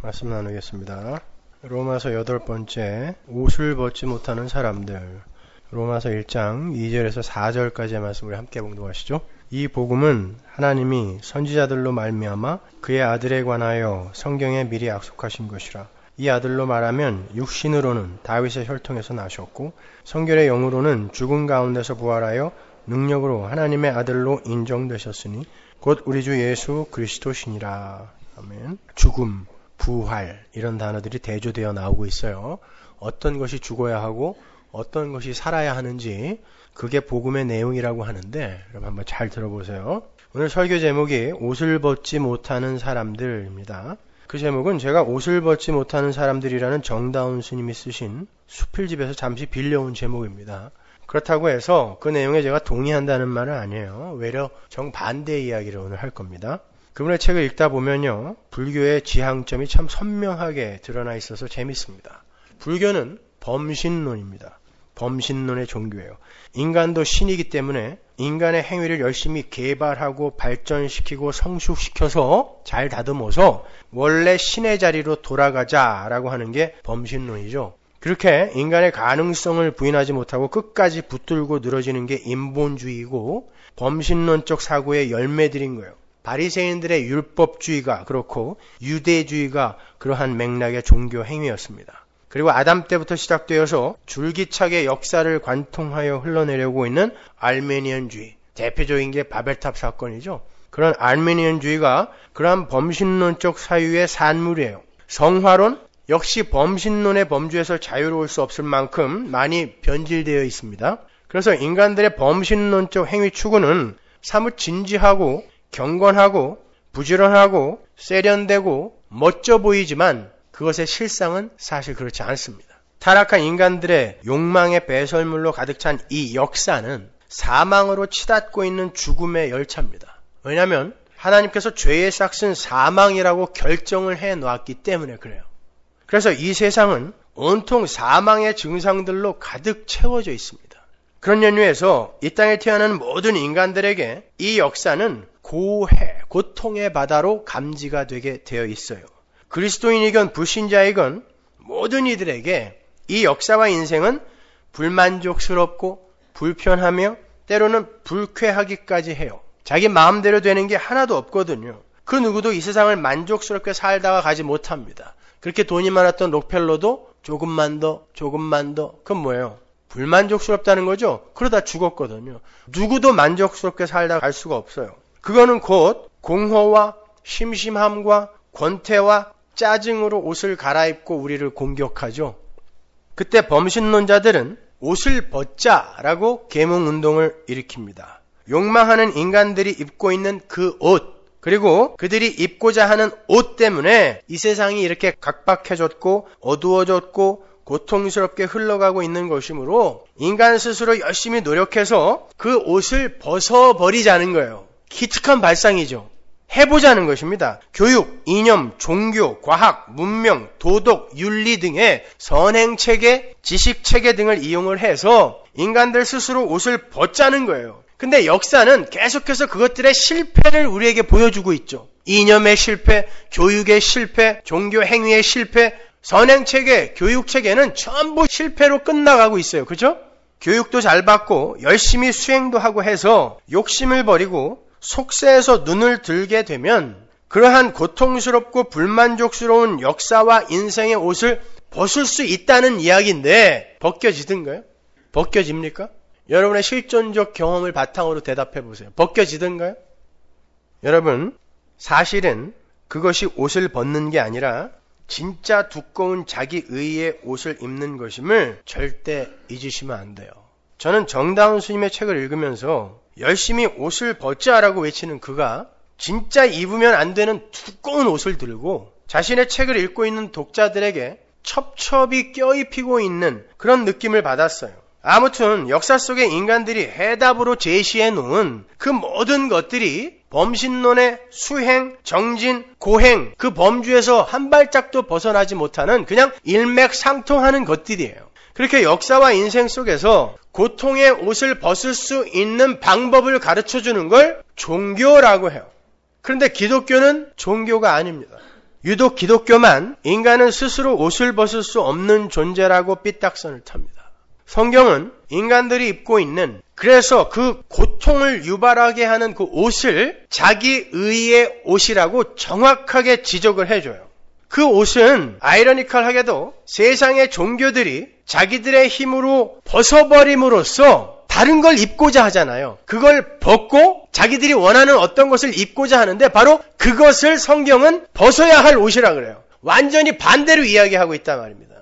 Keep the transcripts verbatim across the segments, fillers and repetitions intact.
말씀 나누겠습니다. 로마서 여덟 번째, 옷을 벗지 못하는 사람들. 로마서 일 장 이 절에서 사 절까지의 말씀을 함께 봉독하시죠. 이 복음은 하나님이 선지자들로 말미암아 그의 아들에 관하여 성경에 미리 약속하신 것이라. 이 아들로 말하면 육신으로는 다윗의 혈통에서 나셨고 성결의 영으로는 죽은 가운데서 부활하여 능력으로 하나님의 아들로 인정되셨으니 곧 우리 주 예수 그리스도시니라. 아멘. 죽음, 부활 이런 단어들이 대조되어 나오고 있어요. 어떤 것이 죽어야 하고 어떤 것이 살아야 하는지 그게 복음의 내용이라고 하는데 여러분 한번 잘 들어보세요. 오늘 설교 제목이 옷을 벗지 못하는 사람들입니다. 그 제목은 제가 옷을 벗지 못하는 사람들이라는 정다운 스님이 쓰신 수필집에서 잠시 빌려온 제목입니다. 그렇다고 해서 그 내용에 제가 동의한다는 말은 아니에요. 외려 정반대의 이야기를 오늘 할 겁니다. 그분의 책을 읽다 보면요, 불교의 지향점이 참 선명하게 드러나 있어서 재밌습니다. 불교는 범신론입니다. 범신론의 종교예요. 인간도 신이기 때문에 인간의 행위를 열심히 개발하고 발전시키고 성숙시켜서 잘 다듬어서 원래 신의 자리로 돌아가자라고 하는 게 범신론이죠. 그렇게 인간의 가능성을 부인하지 못하고 끝까지 붙들고 늘어지는 게 인본주의고 범신론적 사고의 열매들인 거예요. 바리새인들의 율법주의가 그렇고 유대주의가 그러한 맥락의 종교 행위였습니다. 그리고 아담 때부터 시작되어서 줄기차게 역사를 관통하여 흘러내려오고 있는 알메니안주의, 대표적인 게 바벨탑 사건이죠. 그런 알메니안주의가 그러한 범신론적 사유의 산물이에요. 성화론 역시 범신론의 범주에서 자유로울 수 없을 만큼 많이 변질되어 있습니다. 그래서 인간들의 범신론적 행위 추구는 사뭇 진지하고 경건하고 부지런하고 세련되고 멋져 보이지만 그것의 실상은 사실 그렇지 않습니다. 타락한 인간들의 욕망의 배설물로 가득 찬 이 역사는 사망으로 치닫고 있는 죽음의 열차입니다. 왜냐하면 하나님께서 죄의 싹슨 사망이라고 결정을 해놓았기 때문에 그래요. 그래서 이 세상은 온통 사망의 증상들로 가득 채워져 있습니다. 그런 연유에서 이 땅에 태어나는 모든 인간들에게 이 역사는 고해, 고통의 바다로 감지가 되게 되어 있어요. 그리스도인이건 불신자이건 모든 이들에게 이 역사와 인생은 불만족스럽고 불편하며 때로는 불쾌하기까지 해요. 자기 마음대로 되는 게 하나도 없거든요. 그 누구도 이 세상을 만족스럽게 살다가 가지 못합니다. 그렇게 돈이 많았던 록펠러도 조금만 더 조금만 더 그건 뭐예요? 불만족스럽다는 거죠. 그러다 죽었거든요. 누구도 만족스럽게 살다가 갈 수가 없어요. 그거는 곧 공허와 심심함과 권태와 짜증으로 옷을 갈아입고 우리를 공격하죠. 그때 범신론자들은 옷을 벗자라고 계몽운동을 일으킵니다. 욕망하는 인간들이 입고 있는 그 옷, 그리고 그들이 입고자 하는 옷 때문에 이 세상이 이렇게 각박해졌고 어두워졌고 고통스럽게 흘러가고 있는 것이므로 인간 스스로 열심히 노력해서 그 옷을 벗어버리자는 거예요. 기특한 발상이죠. 해보자는 것입니다. 교육, 이념, 종교, 과학, 문명, 도덕, 윤리 등의 선행체계, 지식체계 등을 이용을 해서 인간들 스스로 옷을 벗자는 거예요. 근데 역사는 계속해서 그것들의 실패를 우리에게 보여주고 있죠. 이념의 실패, 교육의 실패, 종교 행위의 실패, 선행체계, 교육체계는 전부 실패로 끝나가고 있어요. 그죠? 교육도 잘 받고 열심히 수행도 하고 해서 욕심을 버리고 속세에서 눈을 들게 되면 그러한 고통스럽고 불만족스러운 역사와 인생의 옷을 벗을 수 있다는 이야기인데 벗겨지던가요? 벗겨집니까? 여러분의 실존적 경험을 바탕으로 대답해 보세요. 벗겨지던가요? 여러분, 사실은 그것이 옷을 벗는 게 아니라 진짜 두꺼운 자기 의의 옷을 입는 것임을 절대 잊으시면 안 돼요. 저는 정다운 스님의 책을 읽으면서 열심히 옷을 벗자라고 외치는 그가 진짜 입으면 안 되는 두꺼운 옷을 들고 자신의 책을 읽고 있는 독자들에게 첩첩이 껴입히고 있는 그런 느낌을 받았어요. 아무튼 역사 속에 인간들이 해답으로 제시해 놓은 그 모든 것들이 범신론의 수행, 정진, 고행 그 범주에서 한 발짝도 벗어나지 못하는 그냥 일맥상통하는 것들이에요. 그렇게 역사와 인생 속에서 고통의 옷을 벗을 수 있는 방법을 가르쳐주는 걸 종교라고 해요. 그런데 기독교는 종교가 아닙니다. 유독 기독교만 인간은 스스로 옷을 벗을 수 없는 존재라고 삐딱선을 탑니다. 성경은 인간들이 입고 있는, 그래서 그 고통을 유발하게 하는 그 옷을 자기 의의 옷이라고 정확하게 지적을 해줘요. 그 옷은 아이러니컬하게도 세상의 종교들이 자기들의 힘으로 벗어버림으로써 다른 걸 입고자 하잖아요. 그걸 벗고 자기들이 원하는 어떤 것을 입고자 하는데 바로 그것을 성경은 벗어야 할 옷이라 그래요. 완전히 반대로 이야기하고 있단 말입니다.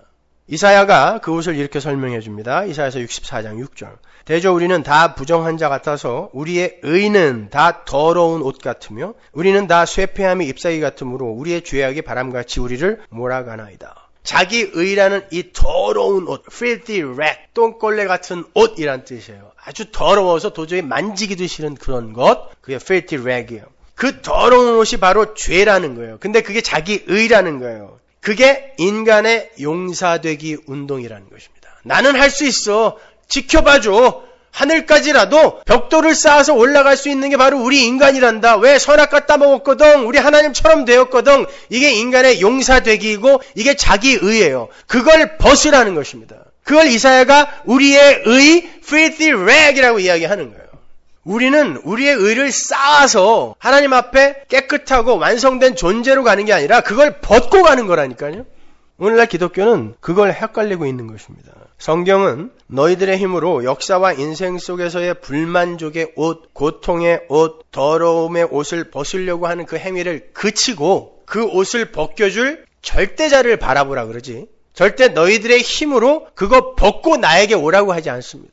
이사야가 그 옷을 이렇게 설명해 줍니다. 이사야서 육십사 장 육 절. 대저 우리는 다 부정한 자 같아서 우리의 의는 다 더러운 옷 같으며 우리는 다 쇠폐함이 잎사귀 같으므로 우리의 죄악이 바람같이 우리를 몰아가나이다. 자기 의라는 이 더러운 옷, filthy rag, 똥걸레 같은 옷이란 뜻이에요. 아주 더러워서 도저히 만지기도 싫은 그런 것, 그게 filthy rag이에요. 그 더러운 옷이 바로 죄라는 거예요. 근데 그게 자기 의라는 거예요. 그게 인간의 용사되기 운동이라는 것입니다. 나는 할 수 있어. 지켜봐줘. 하늘까지라도 벽돌을 쌓아서 올라갈 수 있는 게 바로 우리 인간이란다. 왜? 선악과 따먹었거든. 우리 하나님처럼 되었거든. 이게 인간의 용사되기이고 이게 자기 의예요. 그걸 벗으라는 것입니다. 그걸 이사야가 우리의 의, filthy rag이라고 이야기하는 거예요. 우리는 우리의 의를 쌓아서 하나님 앞에 깨끗하고 완성된 존재로 가는 게 아니라 그걸 벗고 가는 거라니까요. 오늘날 기독교는 그걸 헷갈리고 있는 것입니다. 성경은 너희들의 힘으로 역사와 인생 속에서의 불만족의 옷, 고통의 옷, 더러움의 옷을 벗으려고 하는 그 행위를 그치고 그 옷을 벗겨줄 절대자를 바라보라 그러지. 절대 너희들의 힘으로 그거 벗고 나에게 오라고 하지 않습니다.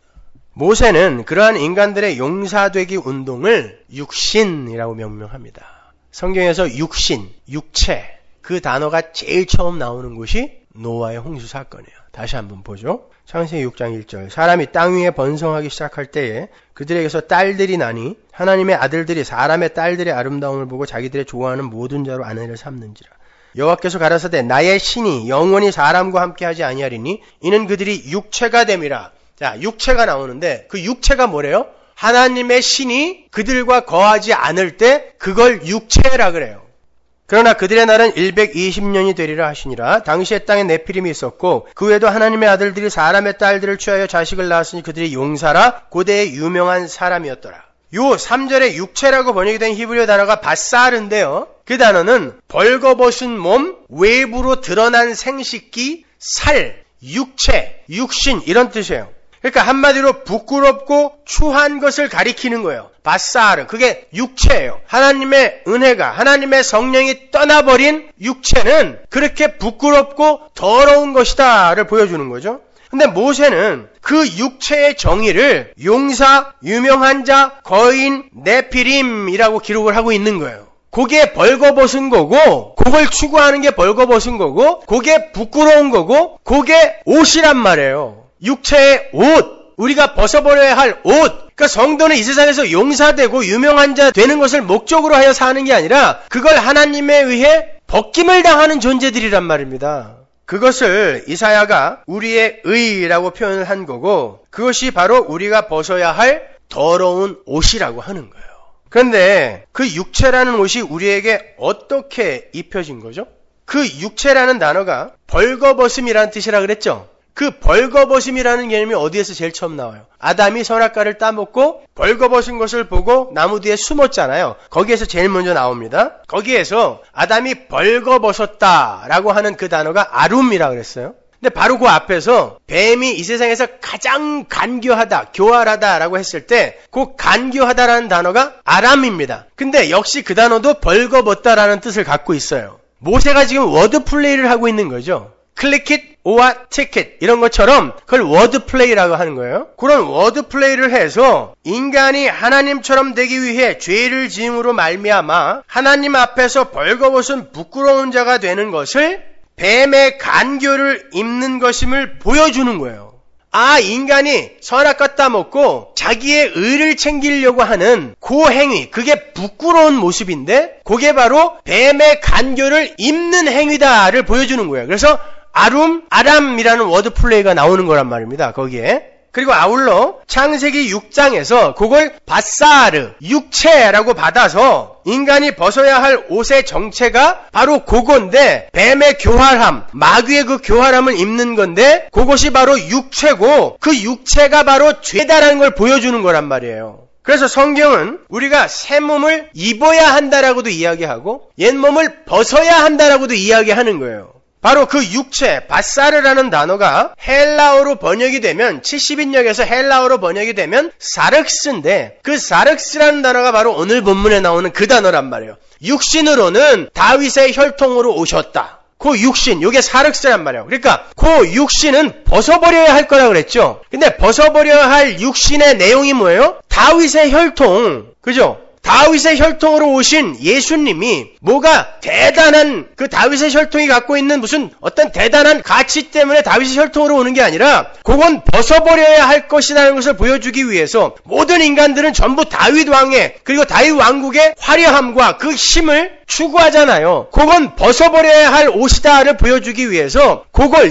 모세는 그러한 인간들의 용사되기 운동을 육신이라고 명명합니다. 성경에서 육신, 육체, 그 단어가 제일 처음 나오는 곳이 노아의 홍수 사건이에요. 다시 한번 보죠. 창세기 육 장 일 절. 사람이 땅 위에 번성하기 시작할 때에 그들에게서 딸들이 나니 하나님의 아들들이 사람의 딸들의 아름다움을 보고 자기들의 좋아하는 모든 자로 아내를 삼는지라. 여호와께서 가라사대 나의 신이 영원히 사람과 함께하지 아니하리니 이는 그들이 육체가 됨이라. 자, 육체가 나오는데 그 육체가 뭐래요? 하나님의 신이 그들과 거하지 않을 때 그걸 육체라 그래요. 그러나 그들의 날은 백이십 년이 되리라 하시니라. 당시에 땅에 네피림이 있었고 그 외에도 하나님의 아들들이 사람의 딸들을 취하여 자식을 낳았으니 그들이 용사라 고대의 유명한 사람이었더라. 요 삼 절에 육체라고 번역이 된 히브리어 단어가 바사르인데요. 그 단어는 벌거벗은 몸, 외부로 드러난 생식기, 살, 육체, 육신 이런 뜻이에요. 그러니까 한마디로 부끄럽고 추한 것을 가리키는 거예요. 바사르, 그게 육체예요. 하나님의 은혜가, 하나님의 성령이 떠나버린 육체는 그렇게 부끄럽고 더러운 것이다를 보여주는 거죠. 근데 모세는 그 육체의 정의를 용사, 유명한 자, 거인, 네피림이라고 기록을 하고 있는 거예요. 그게 벌거벗은 거고, 그걸 추구하는 게 벌거벗은 거고, 그게 부끄러운 거고, 그게 옷이란 말이에요. 육체의 옷, 우리가 벗어버려야 할 옷. 그러니까 성도는 이 세상에서 용사되고 유명한 자 되는 것을 목적으로 하여 사는 게 아니라 그걸 하나님에 의해 벗김을 당하는 존재들이란 말입니다. 그것을 이사야가 우리의 의라고 표현을 한 거고 그것이 바로 우리가 벗어야 할 더러운 옷이라고 하는 거예요. 그런데 그 육체라는 옷이 우리에게 어떻게 입혀진 거죠? 그 육체라는 단어가 벌거벗음이라는 뜻이라 그랬죠? 그 벌거벗음이라는 개념이 어디에서 제일 처음 나와요? 아담이 선악과를 따먹고 벌거벗은 것을 보고 나무 뒤에 숨었잖아요. 거기에서 제일 먼저 나옵니다. 거기에서 아담이 벌거벗었다라고 하는 그 단어가 아룸이라고 그랬어요. 근데 바로 그 앞에서 뱀이 이 세상에서 가장 간교하다, 교활하다라고 했을 때 그 간교하다라는 단어가 아람입니다. 근데 역시 그 단어도 벌거벗다라는 뜻을 갖고 있어요. 모세가 지금 워드 플레이를 하고 있는 거죠. 클릭잇, 오와 티켓 이런 것처럼 그걸 워드 플레이라고 하는 거예요. 그런 워드 플레이를 해서 인간이 하나님처럼 되기 위해 죄를 지음으로 말미암아 하나님 앞에서 벌거벗은 부끄러운 자가 되는 것을 뱀의 간교를 입는 것임을 보여주는 거예요. 아, 인간이 선악과 따먹고 자기의 의를 챙기려고 하는 그 행위, 그게 부끄러운 모습인데 그게 바로 뱀의 간교를 입는 행위다를 보여주는 거예요. 그래서 아룸, 아람이라는 워드 플레이가 나오는 거란 말입니다. 거기에. 그리고 아울러 창세기 육 장에서 그걸 바사르, 육체라고 받아서 인간이 벗어야 할 옷의 정체가 바로 그건데, 뱀의 교활함, 마귀의 그 교활함을 입는 건데, 그것이 바로 육체고 그 육체가 바로 죄다라는 걸 보여주는 거란 말이에요. 그래서 성경은 우리가 새 몸을 입어야 한다라고도 이야기하고 옛 몸을 벗어야 한다라고도 이야기하는 거예요. 바로 그 육체, 바사르라는 단어가 헬라어로 번역이 되면, 칠십 인역에서 헬라어로 번역이 되면 사륵스인데, 그 사륵스라는 단어가 바로 오늘 본문에 나오는 그 단어란 말이에요. 육신으로는 다윗의 혈통으로 오셨다. 그 육신, 요게 사륵스란 말이에요. 그러니까 그 육신은 벗어버려야 할 거라고 그랬죠. 근데 벗어버려야 할 육신의 내용이 뭐예요? 다윗의 혈통, 그죠? 다윗의 혈통으로 오신 예수님이 뭐가 대단한, 그 다윗의 혈통이 갖고 있는 무슨 어떤 대단한 가치 때문에 다윗의 혈통으로 오는 게 아니라 그건 벗어버려야 할 것이라는 것을 보여주기 위해서 모든 인간들은 전부 다윗 왕의, 그리고 다윗 왕국의 화려함과 그 힘을 추구하잖아요. 그건 벗어버려야 할 옷이다를 보여주기 위해서 그걸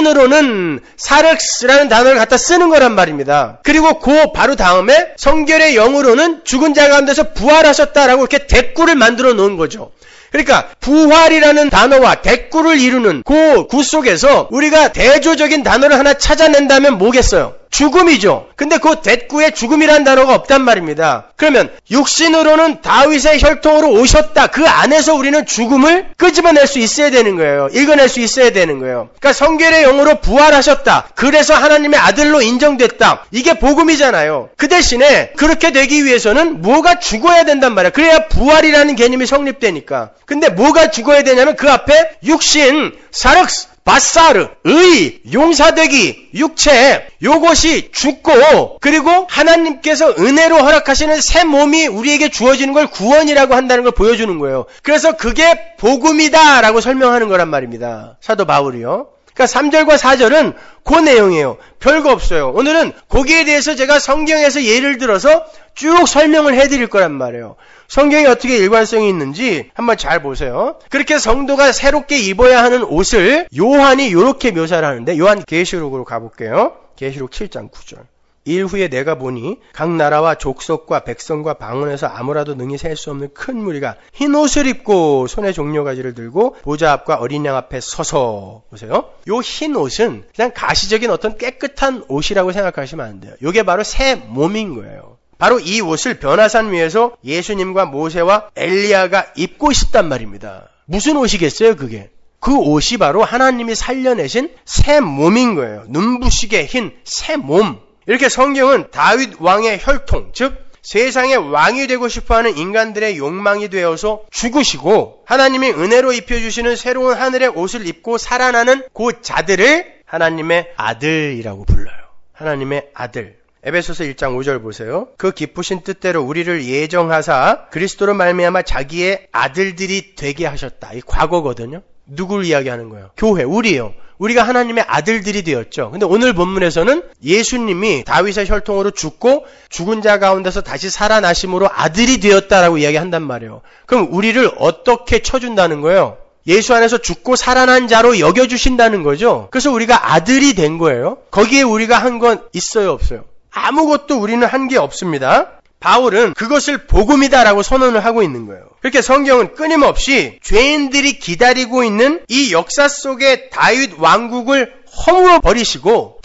육신으로는 사륵스라는 단어를 갖다 쓰는 거란 말입니다. 그리고 그 바로 다음에 성결의 영으로는 죽은 자 가운데서 부활하셨다라고 이렇게 대꾸를 만들어 놓은 거죠. 그러니까 부활이라는 단어와 대꾸를 이루는 그 구 속에서 우리가 대조적인 단어를 하나 찾아낸다면 뭐겠어요? 죽음이죠. 근데 그 대꾸에 죽음이라는 단어가 없단 말입니다. 그러면 육신으로는 다윗의 혈통으로 오셨다. 그 안에서 우리는 죽음을 끄집어낼 수 있어야 되는 거예요. 읽어낼 수 있어야 되는 거예요. 그러니까 성결의 영으로 부활하셨다. 그래서 하나님의 아들로 인정됐다. 이게 복음이잖아요. 그 대신에 그렇게 되기 위해서는 뭐가 죽어야 된단 말이야. 그래야 부활이라는 개념이 성립되니까. 근데 뭐가 죽어야 되냐면 그 앞에 육신, 사륵스, 바사르, 의, 용사되기, 육체, 요것이 죽고, 그리고 하나님께서 은혜로 허락하시는 새 몸이 우리에게 주어지는 걸 구원이라고 한다는 걸 보여주는 거예요. 그래서 그게 복음이다라고 설명하는 거란 말입니다. 사도 바울이요. 그러니까 삼 절과 사 절은 그 내용이에요. 별거 없어요. 오늘은 거기에 대해서 제가 성경에서 예를 들어서 쭉 설명을 해드릴 거란 말이에요. 성경이 어떻게 일관성이 있는지 한번 잘 보세요. 그렇게 성도가 새롭게 입어야 하는 옷을 요한이 이렇게 묘사를 하는데, 요한 계시록으로 가볼게요. 계시록 칠 장 구 절. 일후에 내가 보니 각 나라와 족속과 백성과 방언에서 아무라도 능히 셀 수 없는 큰 무리가 흰 옷을 입고 손에 종려가지를 들고 보좌 앞과 어린 양 앞에 서서, 보세요. 요 흰 옷은 그냥 가시적인 어떤 깨끗한 옷이라고 생각하시면 안 돼요. 요게 바로 새 몸인 거예요. 바로 이 옷을 변화산 위에서 예수님과 모세와 엘리야가 입고 있었단 말입니다. 무슨 옷이겠어요, 그게? 그 옷이 바로 하나님이 살려내신 새 몸인 거예요. 눈부시게 흰 새 몸. 이렇게 성경은 다윗 왕의 혈통, 즉 세상의 왕이 되고 싶어하는 인간들의 욕망이 되어서 죽으시고 하나님이 은혜로 입혀주시는 새로운 하늘의 옷을 입고 살아나는 그 자들을 하나님의 아들이라고 불러요. 하나님의 아들. 에베소서 일 장 오 절 보세요. 그 기쁘신 뜻대로 우리를 예정하사 그리스도로 말미암아 자기의 아들들이 되게 하셨다. 이 과거거든요. 누굴 이야기하는 거예요? 교회, 우리예요. 우리가 하나님의 아들들이 되었죠. 근데 오늘 본문에서는 예수님이 다윗의 혈통으로 죽고 죽은 자 가운데서 다시 살아나심으로 아들이 되었다라고 이야기한단 말이에요. 그럼 우리를 어떻게 쳐준다는 거예요? 예수 안에서 죽고 살아난 자로 여겨주신다는 거죠. 그래서 우리가 아들이 된 거예요. 거기에 우리가 한 건 있어요, 없어요? 아무것도 우리는 한 게 없습니다. 바울은 그것을 복음이다라고 선언을 하고 있는 거예요. 그렇게 성경은 끊임없이 죄인들이 기다리고 있는 이 역사 속의 다윗 왕국을 허물어 버리시고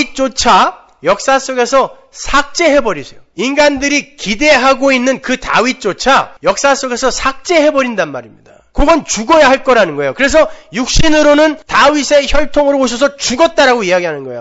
다윗조차 역사 속에서 삭제해버리세요. 인간들이 기대하고 있는 그 다윗조차 역사 속에서 삭제해버린단 말입니다. 그건 죽어야 할 거라는 거예요. 그래서 육신으로는 다윗의 혈통으로 오셔서 죽었다라고 이야기하는 거예요.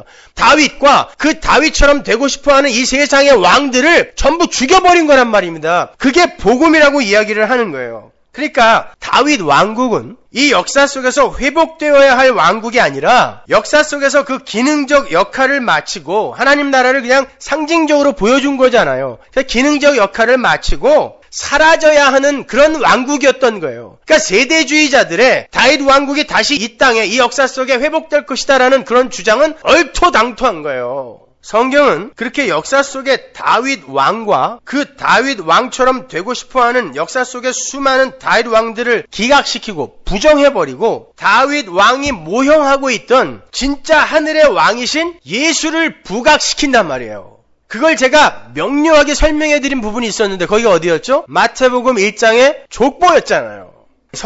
다윗과 그 다윗처럼 되고 싶어하는 이 세상의 왕들을 전부 죽여버린 거란 말입니다. 그게 복음이라고 이야기를 하는 거예요. 그러니까 다윗 왕국은 이 역사 속에서 회복되어야 할 왕국이 아니라 역사 속에서 그 기능적 역할을 마치고 하나님 나라를 그냥 상징적으로 보여준 거잖아요. 그래서 기능적 역할을 마치고 사라져야 하는 그런 왕국이었던 거예요. 그러니까 세대주의자들의 다윗 왕국이 다시 이 땅에 이 역사 속에 회복될 것이다라는 그런 주장은 얼토당토한 거예요. 성경은 그렇게 역사 속에 다윗 왕과 그 다윗 왕처럼 되고 싶어하는 역사 속의 수많은 다윗 왕들을 기각시키고 부정해버리고 다윗 왕이 모형하고 있던 진짜 하늘의 왕이신 예수를 부각시킨단 말이에요. 그걸 제가 명료하게 설명해드린 부분이 있었는데 거기가 어디였죠? 마태복음 일 장의 족보였잖아요.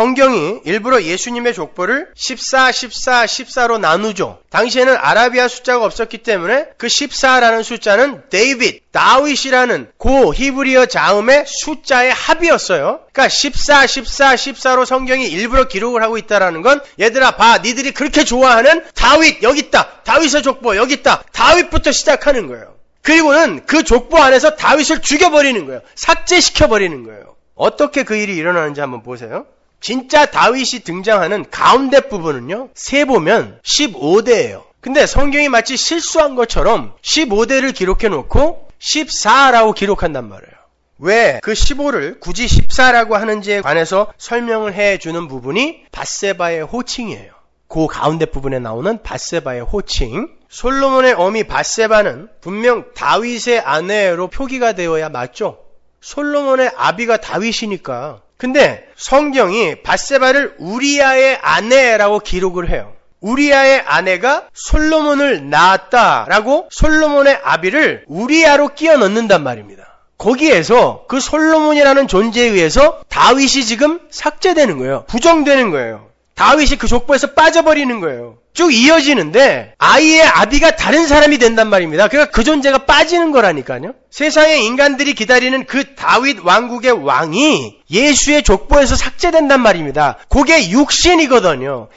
성경이 일부러 예수님의 족보를 십사, 십사, 십사로 나누죠. 당시에는 아라비아 숫자가 없었기 때문에 그 십사라는 숫자는 데이빗, 다윗이라는 고 히브리어 자음의 숫자의 합이었어요. 그러니까 십사, 십사, 십사로 성경이 일부러 기록을 하고 있다라는 건 얘들아 봐, 니들이 그렇게 좋아하는 다윗 여기 있다. 다윗의 족보 여기 있다. 다윗부터 시작하는 거예요. 그리고는 그 족보 안에서 다윗을 죽여버리는 거예요. 삭제시켜버리는 거예요. 어떻게 그 일이 일어나는지 한번 보세요. 진짜 다윗이 등장하는 가운데 부분은요, 세보면 십오 대예요. 근데 성경이 마치 실수한 것처럼 십오 대를 기록해 놓고 십사라고 기록한단 말이에요. 왜 그 십오를 굳이 십사라고 하는지에 관해서 설명을 해주는 부분이 밧세바의 호칭이에요. 그 가운데 부분에 나오는 밧세바의 호칭. 솔로몬의 어미 밧세바는 분명 다윗의 아내로 표기가 되어야 맞죠? 솔로몬의 아비가 다윗이니까. 근데 성경이 밧세바를 우리아의 아내라고 기록을 해요. 우리아의 아내가 솔로몬을 낳았다라고 솔로몬의 아비를 우리아로 끼워 넣는단 말입니다. 거기에서 그 솔로몬이라는 존재에 의해서 다윗이 지금 삭제되는 거예요. 부정되는 거예요. 다윗이 그 족보에서 빠져버리는 거예요. 쭉 이어지는데 아이의 아비가 다른 사람이 된단 말입니다. 그러니까 그 존재가 빠지는 거라니까요. 세상의 인간들이 기다리는 그 다윗 왕국의 왕이 예수의 족보에서 삭제된단 말입니다. 그게 육신이거든요.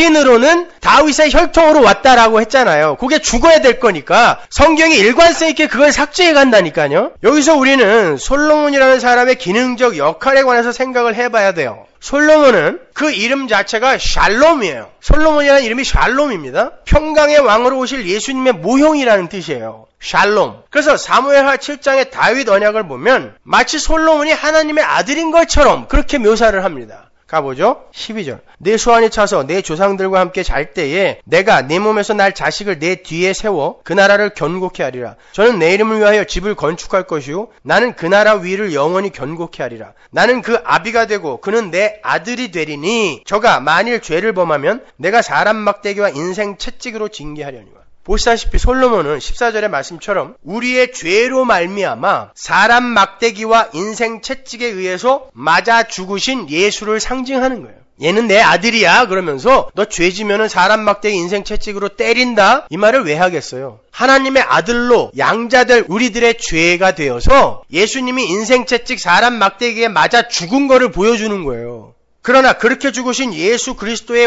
육신으로는 다윗의 혈통으로 왔다라고 했잖아요. 그게 죽어야 될 거니까 성경이 일관성 있게 그걸 삭제해 간다니까요. 여기서 우리는 솔로몬이라는 사람의 기능적 역할에 관해서 생각을 해봐야 돼요. 솔로몬은 그 이름 자체가 샬롬이에요. 솔로몬이라는 이름이 샬롬입니다. 평강의 왕으로 오실 예수님의 모형이라는 뜻이에요. 샬롬. 그래서 사무엘하 칠 장의 다윗 언약을 보면 마치 솔로몬이 하나님의 아들인 것처럼 그렇게 묘사를 합니다. 가보죠. 십이 절. 내 소환이 차서 내 조상들과 함께 잘 때에 내가 내 몸에서 날 자식을 내 뒤에 세워 그 나라를 견고케 하리라. 저는 내 이름을 위하여 집을 건축할 것이요 나는 그 나라 위를 영원히 견고케 하리라. 나는 그 아비가 되고 그는 내 아들이 되리니 저가 만일 죄를 범하면 내가 사람 막대기와 인생 채찍으로 징계하려니와. 보시다시피 솔로몬은 십사 절의 말씀처럼 우리의 죄로 말미암아 사람 막대기와 인생 채찍에 의해서 맞아 죽으신 예수를 상징하는 거예요. 얘는 내 아들이야 그러면서 너 죄 지면은 사람 막대기 인생 채찍으로 때린다 이 말을 왜 하겠어요? 하나님의 아들로 양자될 우리들의 죄가 되어서 예수님이 인생 채찍 사람 막대기에 맞아 죽은 거를 보여주는 거예요. 그러나 그렇게 죽으신 예수 그리스도의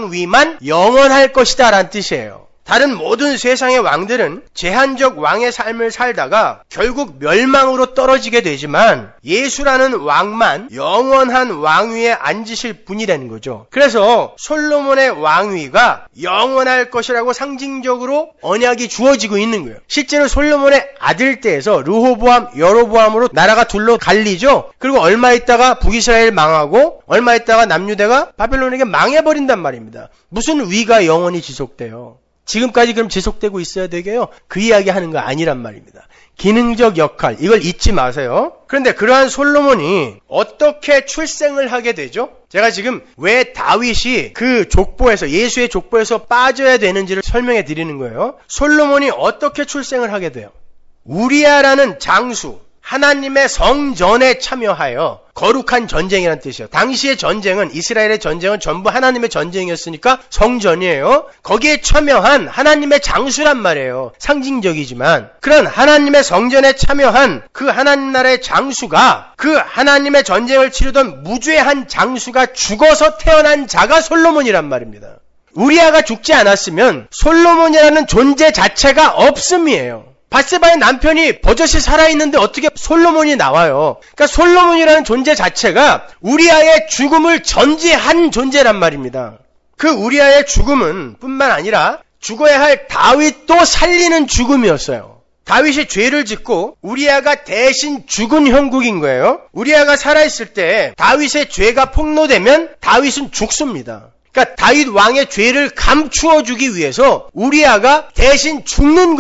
왕위만 영원할 것이다 라는 뜻이에요. 다른 모든 세상의 왕들은 제한적 왕의 삶을 살다가 결국 멸망으로 떨어지게 되지만 예수라는 왕만 영원한 왕위에 앉으실 분이라는 거죠. 그래서 솔로몬의 왕위가 영원할 것이라고 상징적으로 언약이 주어지고 있는 거예요. 실제로 솔로몬의 아들 때에서 르호보암, 여로보암으로 나라가 둘로 갈리죠. 그리고 얼마 있다가 북이스라엘 망하고 얼마 있다가 남유대가 바벨론에게 망해버린단 말입니다. 무슨 위가 영원히 지속돼요? 지금까지 그럼 지속되고 있어야 되게요? 그 이야기 하는 거 아니란 말입니다. 기능적 역할, 이걸 잊지 마세요. 그런데 그러한 솔로몬이 어떻게 출생을 하게 되죠? 제가 지금 왜 다윗이 그 족보에서, 예수의 족보에서 빠져야 되는지를 설명해 드리는 거예요. 솔로몬이 어떻게 출생을 하게 돼요? 우리아라는 장수, 하나님의 성전에 참여하여 거룩한 전쟁이라는 뜻이에요. 당시의 전쟁은, 이스라엘의 전쟁은 전부 하나님의 전쟁이었으니까 성전이에요. 거기에 참여한 하나님의 장수란 말이에요. 상징적이지만 그런 하나님의 성전에 참여한 그 하나님 나라의 장수가 그 하나님의 전쟁을 치르던 무죄한 장수가 죽어서 태어난 자가 솔로몬이란 말입니다. 우리아가 죽지 않았으면 솔로몬이라는 존재 자체가 없음이에요. 밧세바의 남편이 버젓이 살아있는데 어떻게 솔로몬이 나와요? 그러니까 솔로몬이라는 존재 자체가 우리아의 죽음을 전제한 존재란 말입니다. 그 우리아의 죽음은 뿐만 아니라 죽어야 할 다윗도 살리는 죽음이었어요. 다윗이 죄를 짓고 우리아가 대신 죽은 형국인 거예요. 우리아가 살아있을 때 다윗의 죄가 폭로되면 다윗은 죽습니다. 그러니까 다윗 왕의 죄를 감추어 주기 위해서 우리아가 대신 죽는 거예요.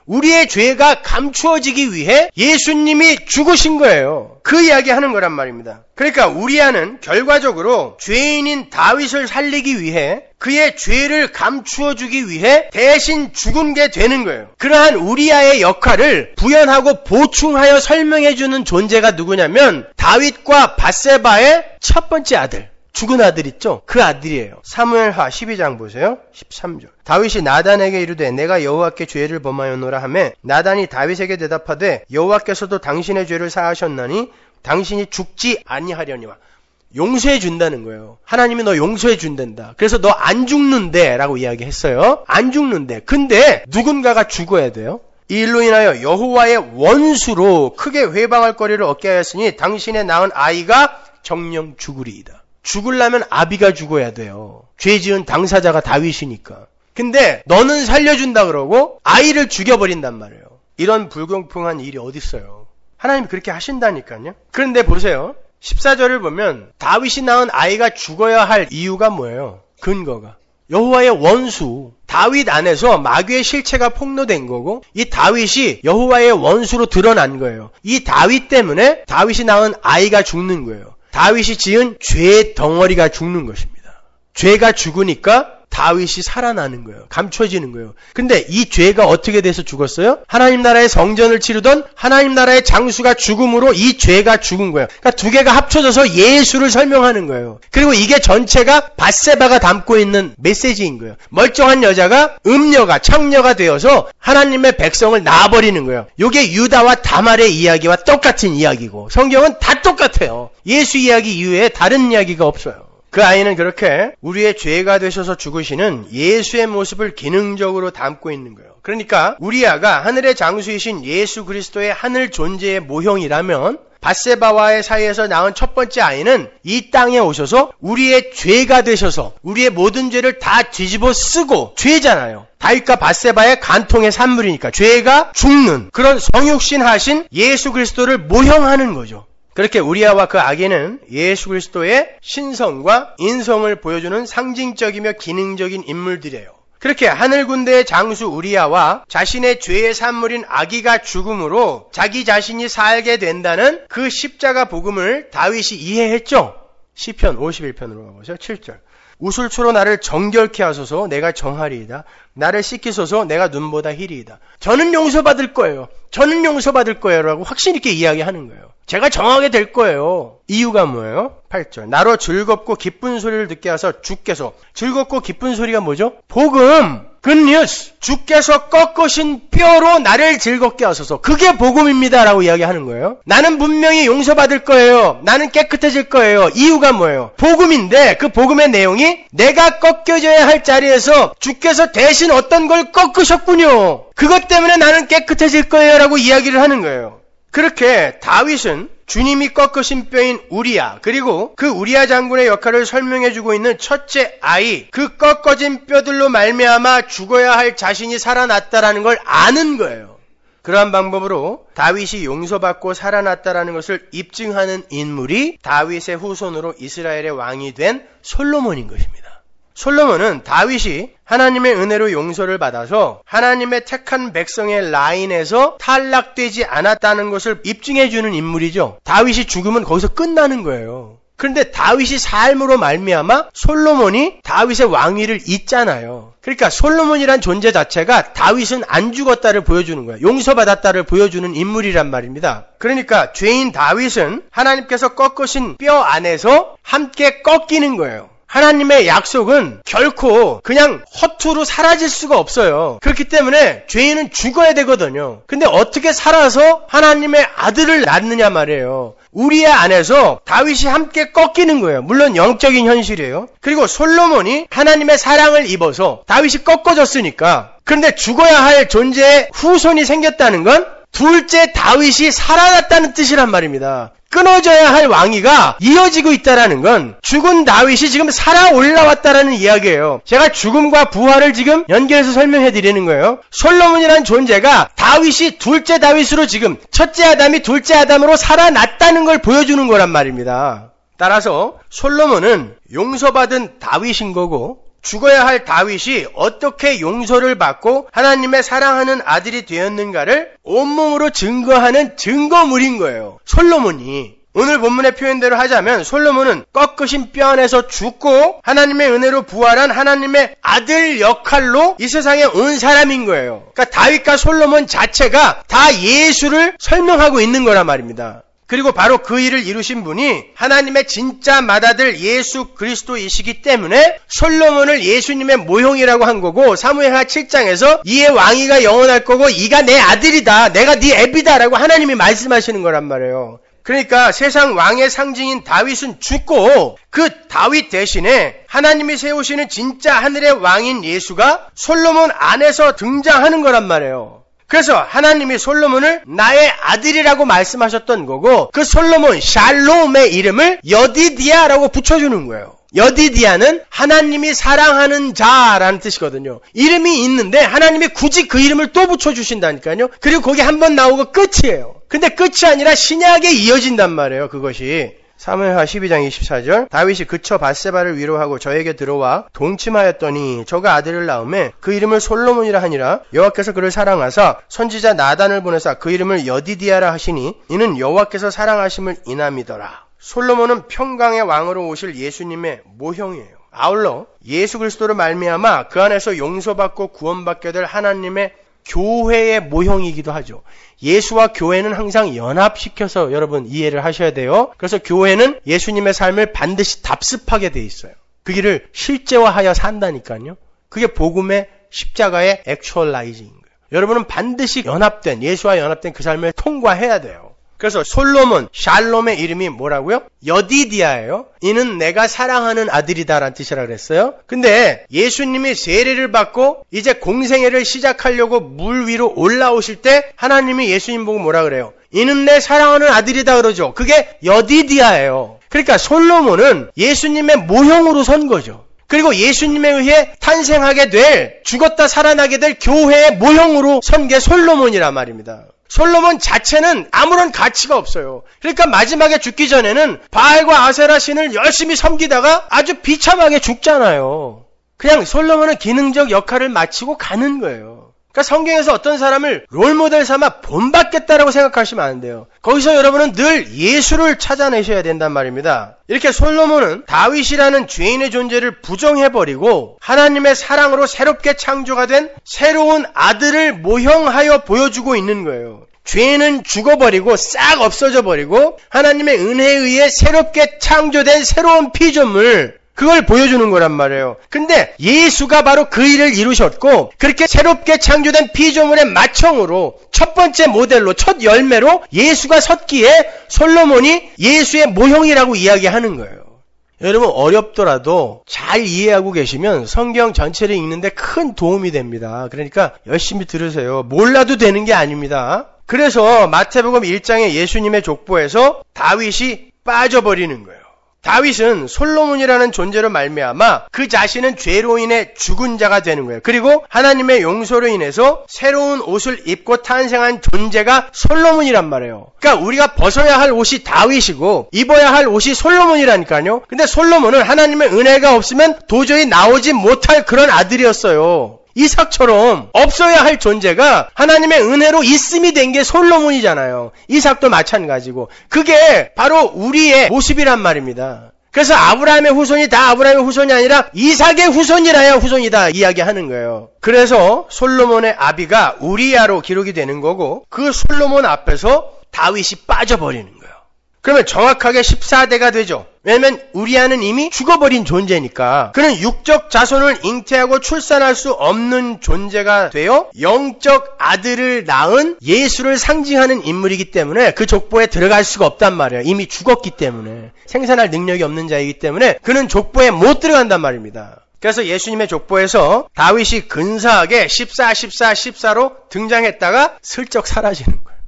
우리의 죄가 감추어지기 위해 예수님이 죽으신 거예요. 그 이야기 하는 거란 말입니다. 그러니까 우리아는 결과적으로 죄인인 다윗을 살리기 위해 그의 죄를 감추어 주기 위해 대신 죽은 게 되는 거예요. 그러한 우리아의 역할을 부연하고 보충하여 설명해 주는 존재가 누구냐면 다윗과 밧세바의 첫 번째 아들, 죽은 아들 있죠? 그 아들이에요. 사무엘하 십이 장 보세요. 십삼 절. 다윗이 나단에게 이르되 내가 여호와께 죄를 범하였노라 하매 나단이 다윗에게 대답하되 여호와께서도 당신의 죄를 사하셨나니 당신이 죽지 아니하려니와. 용서해 준다는 거예요. 하나님이 너 용서해 준단다. 그래서 너 안 죽는데 라고 이야기했어요. 안 죽는데. 근데 누군가가 죽어야 돼요. 이 일로 인하여 여호와의 원수로 크게 회방할 거리를 얻게 하였으니 당신의 낳은 아이가 정령 죽으리이다. 죽으려면 아비가 죽어야 돼요. 죄 지은 당사자가 다윗이니까. 근데 너는 살려준다 그러고 아이를 죽여버린단 말이에요. 이런 불공평한 일이 어딨어요. 하나님이 그렇게 하신다니까요. 그런데 보세요. 십사 절을 보면 다윗이 낳은 아이가 죽어야 할 이유가 뭐예요? 근거가. 여호와의 원수, 다윗 안에서 마귀의 실체가 폭로된 거고 이 다윗이 여호와의 원수로 드러난 거예요. 이 다윗 때문에 다윗이 낳은 아이가 죽는 거예요. 다윗이 지은 죄의 덩어리가 죽는 것입니다. 죄가 죽으니까 다윗이 살아나는 거예요. 감춰지는 거예요. 근데 이 죄가 어떻게 돼서 죽었어요? 하나님 나라의 성전을 치르던 하나님 나라의 장수가 죽음으로 이 죄가 죽은 거예요. 그러니까 두 개가 합쳐져서 예수를 설명하는 거예요. 그리고 이게 전체가 밧세바가 담고 있는 메시지인 거예요. 멀쩡한 여자가 음녀가 창녀가 되어서 하나님의 백성을 낳아버리는 거예요. 이게 유다와 다말의 이야기와 똑같은 이야기고 성경은 다 똑같아요. 예수 이야기 이외에 다른 이야기가 없어요. 그 아이는 그렇게 우리의 죄가 되셔서 죽으시는 예수의 모습을 기능적으로 담고 있는 거예요. 그러니까 우리아가 하늘의 장수이신 예수 그리스도의 하늘 존재의 모형이라면 밧세바와의 사이에서 낳은 첫 번째 아이는 이 땅에 오셔서 우리의 죄가 되셔서 우리의 모든 죄를 다 뒤집어 쓰고 죄잖아요. 다윗과 밧세바의 간통의 산물이니까 죄가 죽는 그런 성육신하신 예수 그리스도를 모형하는 거죠. 그렇게 우리아와 그 아기는 예수 그리스도의 신성과 인성을 보여주는 상징적이며 기능적인 인물들이에요. 그렇게 하늘 군대의 장수 우리아와 자신의 죄의 산물인 아기가 죽음으로 자기 자신이 살게 된다는 그 십자가 복음을 다윗이 이해했죠. 시편 오십일 편으로 가보세요. 칠 절. 우술초로 나를 정결케 하소서 내가 정하리이다. 나를 씻기소서 내가 눈보다 희리이다. 저는 용서받을 거예요. 저는 용서받을 거예요. 라고 확신 있게 이야기하는 거예요. 제가 정하게 될 거예요. 이유가 뭐예요? 팔 절. 나로 즐겁고 기쁜 소리를 듣게 하사 주께서. 즐겁고 기쁜 소리가 뭐죠? 복음. 굿뉴스. 주께서 꺾으신 뼈로 나를 즐겁게 하소서. 그게 복음입니다. 라고 이야기하는 거예요. 나는 분명히 용서받을 거예요. 나는 깨끗해질 거예요. 이유가 뭐예요? 복음인데 그 복음의 내용이 내가 꺾여져야 할 자리에서 주께서 대신 어떤 걸 꺾으셨군요. 그것 때문에 나는 깨끗해질 거예요. 라고 이야기를 하는 거예요. 그렇게 다윗은 주님이 꺾으신 뼈인 우리아 그리고 그 우리아 장군의 역할을 설명해주고 있는 첫째 아이 그 꺾어진 뼈들로 말미암아 죽어야 할 자신이 살아났다라는 걸 아는 거예요. 그러한 방법으로 다윗이 용서받고 살아났다라는 것을 입증하는 인물이 다윗의 후손으로 이스라엘의 왕이 된 솔로몬인 것입니다. 솔로몬은 다윗이 하나님의 은혜로 용서를 받아서 하나님의 택한 백성의 라인에서 탈락되지 않았다는 것을 입증해주는 인물이죠. 다윗이 죽으면 거기서 끝나는 거예요. 그런데 다윗이 삶으로 말미암아 솔로몬이 다윗의 왕위를 잇잖아요. 그러니까 솔로몬이란 존재 자체가 다윗은 안 죽었다를 보여주는 거예요. 용서받았다를 보여주는 인물이란 말입니다. 그러니까 죄인 다윗은 하나님께서 꺾으신 뼈 안에서 함께 꺾이는 거예요. 하나님의 약속은 결코 그냥 허투루 사라질 수가 없어요. 그렇기 때문에 죄인은 죽어야 되거든요. 근데 어떻게 살아서 하나님의 아들을 낳느냐 말이에요. 우리의 안에서 다윗이 함께 꺾이는 거예요. 물론 영적인 현실이에요. 그리고 솔로몬이 하나님의 사랑을 입어서 다윗이 꺾어졌으니까 그런데 죽어야 할 존재의 후손이 생겼다는 건 둘째 다윗이 살아났다는 뜻이란 말입니다. 끊어져야 할 왕위가 이어지고 있다는 건 죽은 다윗이 지금 살아 올라왔다라는 이야기예요. 제가 죽음과 부활을 지금 연결해서 설명해 드리는 거예요. 솔로몬이라는 존재가 다윗이 둘째 다윗으로 지금 첫째 아담이 둘째 아담으로 살아났다는 걸 보여주는 거란 말입니다. 따라서 솔로몬은 용서받은 다윗인 거고 죽어야 할 다윗이 어떻게 용서를 받고 하나님의 사랑하는 아들이 되었는가를 온몸으로 증거하는 증거물인 거예요. 솔로몬이. 오늘 본문의 표현대로 하자면 솔로몬은 꺾으신 뼈 안에서 죽고 하나님의 은혜로 부활한 하나님의 아들 역할로 이 세상에 온 사람인 거예요. 그러니까 다윗과 솔로몬 자체가 다 예수를 설명하고 있는 거란 말입니다. 그리고 바로 그 일을 이루신 분이 하나님의 진짜 맏아들 예수 그리스도이시기 때문에 솔로몬을 예수님의 모형이라고 한 거고, 사무엘하 칠 장에서 이의 왕위가 영원할 거고 이가 내 아들이다, 내가 네 애비다 라고 하나님이 말씀하시는 거란 말이에요. 그러니까 세상 왕의 상징인 다윗은 죽고 그 다윗 대신에 하나님이 세우시는 진짜 하늘의 왕인 예수가 솔로몬 안에서 등장하는 거란 말이에요. 그래서 하나님이 솔로몬을 나의 아들이라고 말씀하셨던 거고, 그 솔로몬 샬롬의 이름을 여디디아라고 붙여주는 거예요. 여디디아는 하나님이 사랑하는 자라는 뜻이거든요. 이름이 있는데 하나님이 굳이 그 이름을 또 붙여주신다니까요. 그리고 거기 한 번 나오고 끝이에요. 근데 끝이 아니라 신약에 이어진단 말이에요. 그것이 사무엘하 십이 장 이십사 절, 다윗이 그쳐 밧세바를 위로하고 저에게 들어와 동침하였더니 저가 아들을 낳음에 그 이름을 솔로몬이라 하니라. 여호와께서 그를 사랑하사 선지자 나단을 보내사 그 이름을 여디디아라 하시니 이는 여호와께서 사랑하심을 인함이더라. 솔로몬은 평강의 왕으로 오실 예수님의 모형이에요. 아울러 예수 그리스도로 말미암아 그 안에서 용서받고 구원받게 될 하나님의 교회의 모형이기도 하죠. 예수와 교회는 항상 연합시켜서 여러분 이해를 하셔야 돼요. 그래서 교회는 예수님의 삶을 반드시 답습하게 돼 있어요. 그 길을 실제화하여 산다니까요. 그게 복음의 십자가의 액츄얼라이징인 거예요. 여러분은 반드시 연합된, 예수와 연합된 그 삶을 통과해야 돼요. 그래서 솔로몬, 샬롬의 이름이 뭐라고요? 여디디아예요. 이는 내가 사랑하는 아들이다라는 뜻이라 그랬어요. 근데 예수님이 세례를 받고 이제 공생애를 시작하려고 물 위로 올라오실 때 하나님이 예수님 보고 뭐라 그래요? 이는 내 사랑하는 아들이다 그러죠. 그게 여디디아예요. 그러니까 솔로몬은 예수님의 모형으로 선 거죠. 그리고 예수님에 의해 탄생하게 될, 죽었다 살아나게 될 교회의 모형으로 선 게 솔로몬이란 말입니다. 솔로몬 자체는 아무런 가치가 없어요. 그러니까 마지막에 죽기 전에는 바알과 아세라 신을 열심히 섬기다가 아주 비참하게 죽잖아요. 그냥 솔로몬은 기능적 역할을 마치고 가는 거예요. 그러니까 성경에서 어떤 사람을 롤모델 삼아 본받겠다라고 생각하시면 안 돼요. 거기서 여러분은 늘 예수를 찾아내셔야 된단 말입니다. 이렇게 솔로몬은 다윗이라는 죄인의 존재를 부정해버리고 하나님의 사랑으로 새롭게 창조가 된 새로운 아들을 모형하여 보여주고 있는 거예요. 죄는 죽어버리고 싹 없어져 버리고 하나님의 은혜에 의해 새롭게 창조된 새로운 피조물, 그걸 보여주는 거란 말이에요. 근데 예수가 바로 그 일을 이루셨고, 그렇게 새롭게 창조된 피조물의 맏형으로 첫 번째 모델로, 첫 열매로 예수가 섰기에 솔로몬이 예수의 모형이라고 이야기하는 거예요. 여러분, 어렵더라도 잘 이해하고 계시면 성경 전체를 읽는데 큰 도움이 됩니다. 그러니까 열심히 들으세요. 몰라도 되는 게 아닙니다. 그래서 마태복음 일 장의 예수님의 족보에서 다윗이 빠져버리는 거예요. 다윗은 솔로몬이라는 존재로 말미암아 그 자신은 죄로 인해 죽은 자가 되는 거예요. 그리고 하나님의 용서로 인해서 새로운 옷을 입고 탄생한 존재가 솔로몬이란 말이에요. 그러니까 우리가 벗어야 할 옷이 다윗이고 입어야 할 옷이 솔로몬이라니까요. 근데 솔로몬은 하나님의 은혜가 없으면 도저히 나오지 못할 그런 아들이었어요. 이삭처럼 없어야 할 존재가 하나님의 은혜로 있음이 된 게 솔로몬이잖아요. 이삭도 마찬가지고. 그게 바로 우리의 모습이란 말입니다. 그래서 아브라함의 후손이 다 아브라함의 후손이 아니라 이삭의 후손이라야 후손이다 이야기하는 거예요. 그래서 솔로몬의 아비가 우리야로 기록이 되는 거고, 그 솔로몬 앞에서 다윗이 빠져버리는 거예요. 그러면 정확하게 십사 대가 되죠. 왜냐면 우리아는 이미 죽어버린 존재니까. 그는 육적 자손을 잉태하고 출산할 수 없는 존재가 되어 영적 아들을 낳은 예수를 상징하는 인물이기 때문에 그 족보에 들어갈 수가 없단 말이에요. 이미 죽었기 때문에. 생산할 능력이 없는 자이기 때문에 그는 족보에 못 들어간단 말입니다. 그래서 예수님의 족보에서 다윗이 근사하게 십사, 십사, 십사로 등장했다가 슬쩍 사라지는 거예요.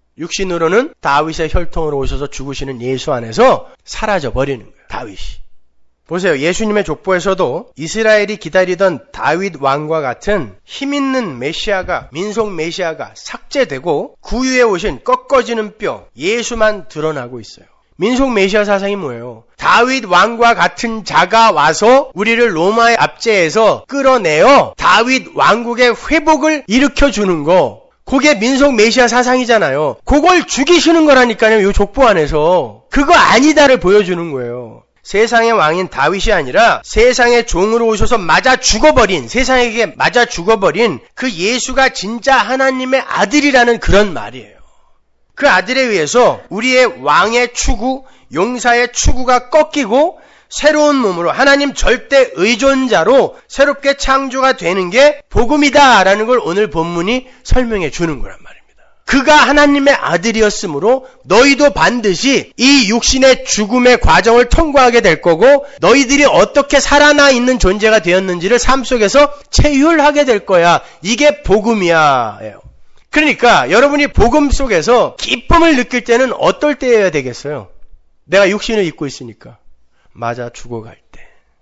육신으로는 다윗의 혈통으로 오셔서 죽으시는 예수 안에서 사라져버리는 거예요. 다윗이. 보세요. 예수님의 족보에서도 이스라엘이 기다리던 다윗 왕과 같은 힘있는 메시아가, 민속 메시아가 삭제되고 구유에 오신 꺾어지는 뼈, 예수만 드러나고 있어요. 민속 메시아 사상이 뭐예요? 다윗 왕과 같은 자가 와서 우리를 로마의 압제에서 끌어내어 다윗 왕국의 회복을 일으켜주는 거. 그게 민속 메시아 사상이잖아요. 그걸 죽이시는 거라니까요. 이 족보 안에서. 그거 아니다를 보여주는 거예요. 세상의 왕인 다윗이 아니라 세상의 종으로 오셔서 맞아 죽어버린, 세상에게 맞아 죽어버린 그 예수가 진짜 하나님의 아들이라는 그런 말이에요. 그 아들에 의해서 우리의 왕의 추구, 용사의 추구가 꺾이고 새로운 몸으로 하나님 절대 의존자로 새롭게 창조가 되는 게 복음이다라는 걸 오늘 본문이 설명해 주는 거란 말입니다. 그가 하나님의 아들이었으므로 너희도 반드시 이 육신의 죽음의 과정을 통과하게 될 거고 너희들이 어떻게 살아나 있는 존재가 되었는지를 삶 속에서 체휼하게 될 거야. 이게 복음이야. 그러니까 여러분이 복음 속에서 기쁨을 느낄 때는 어떨 때여야 되겠어요? 내가 육신을 입고 있으니까. 맞아 죽어갈 때.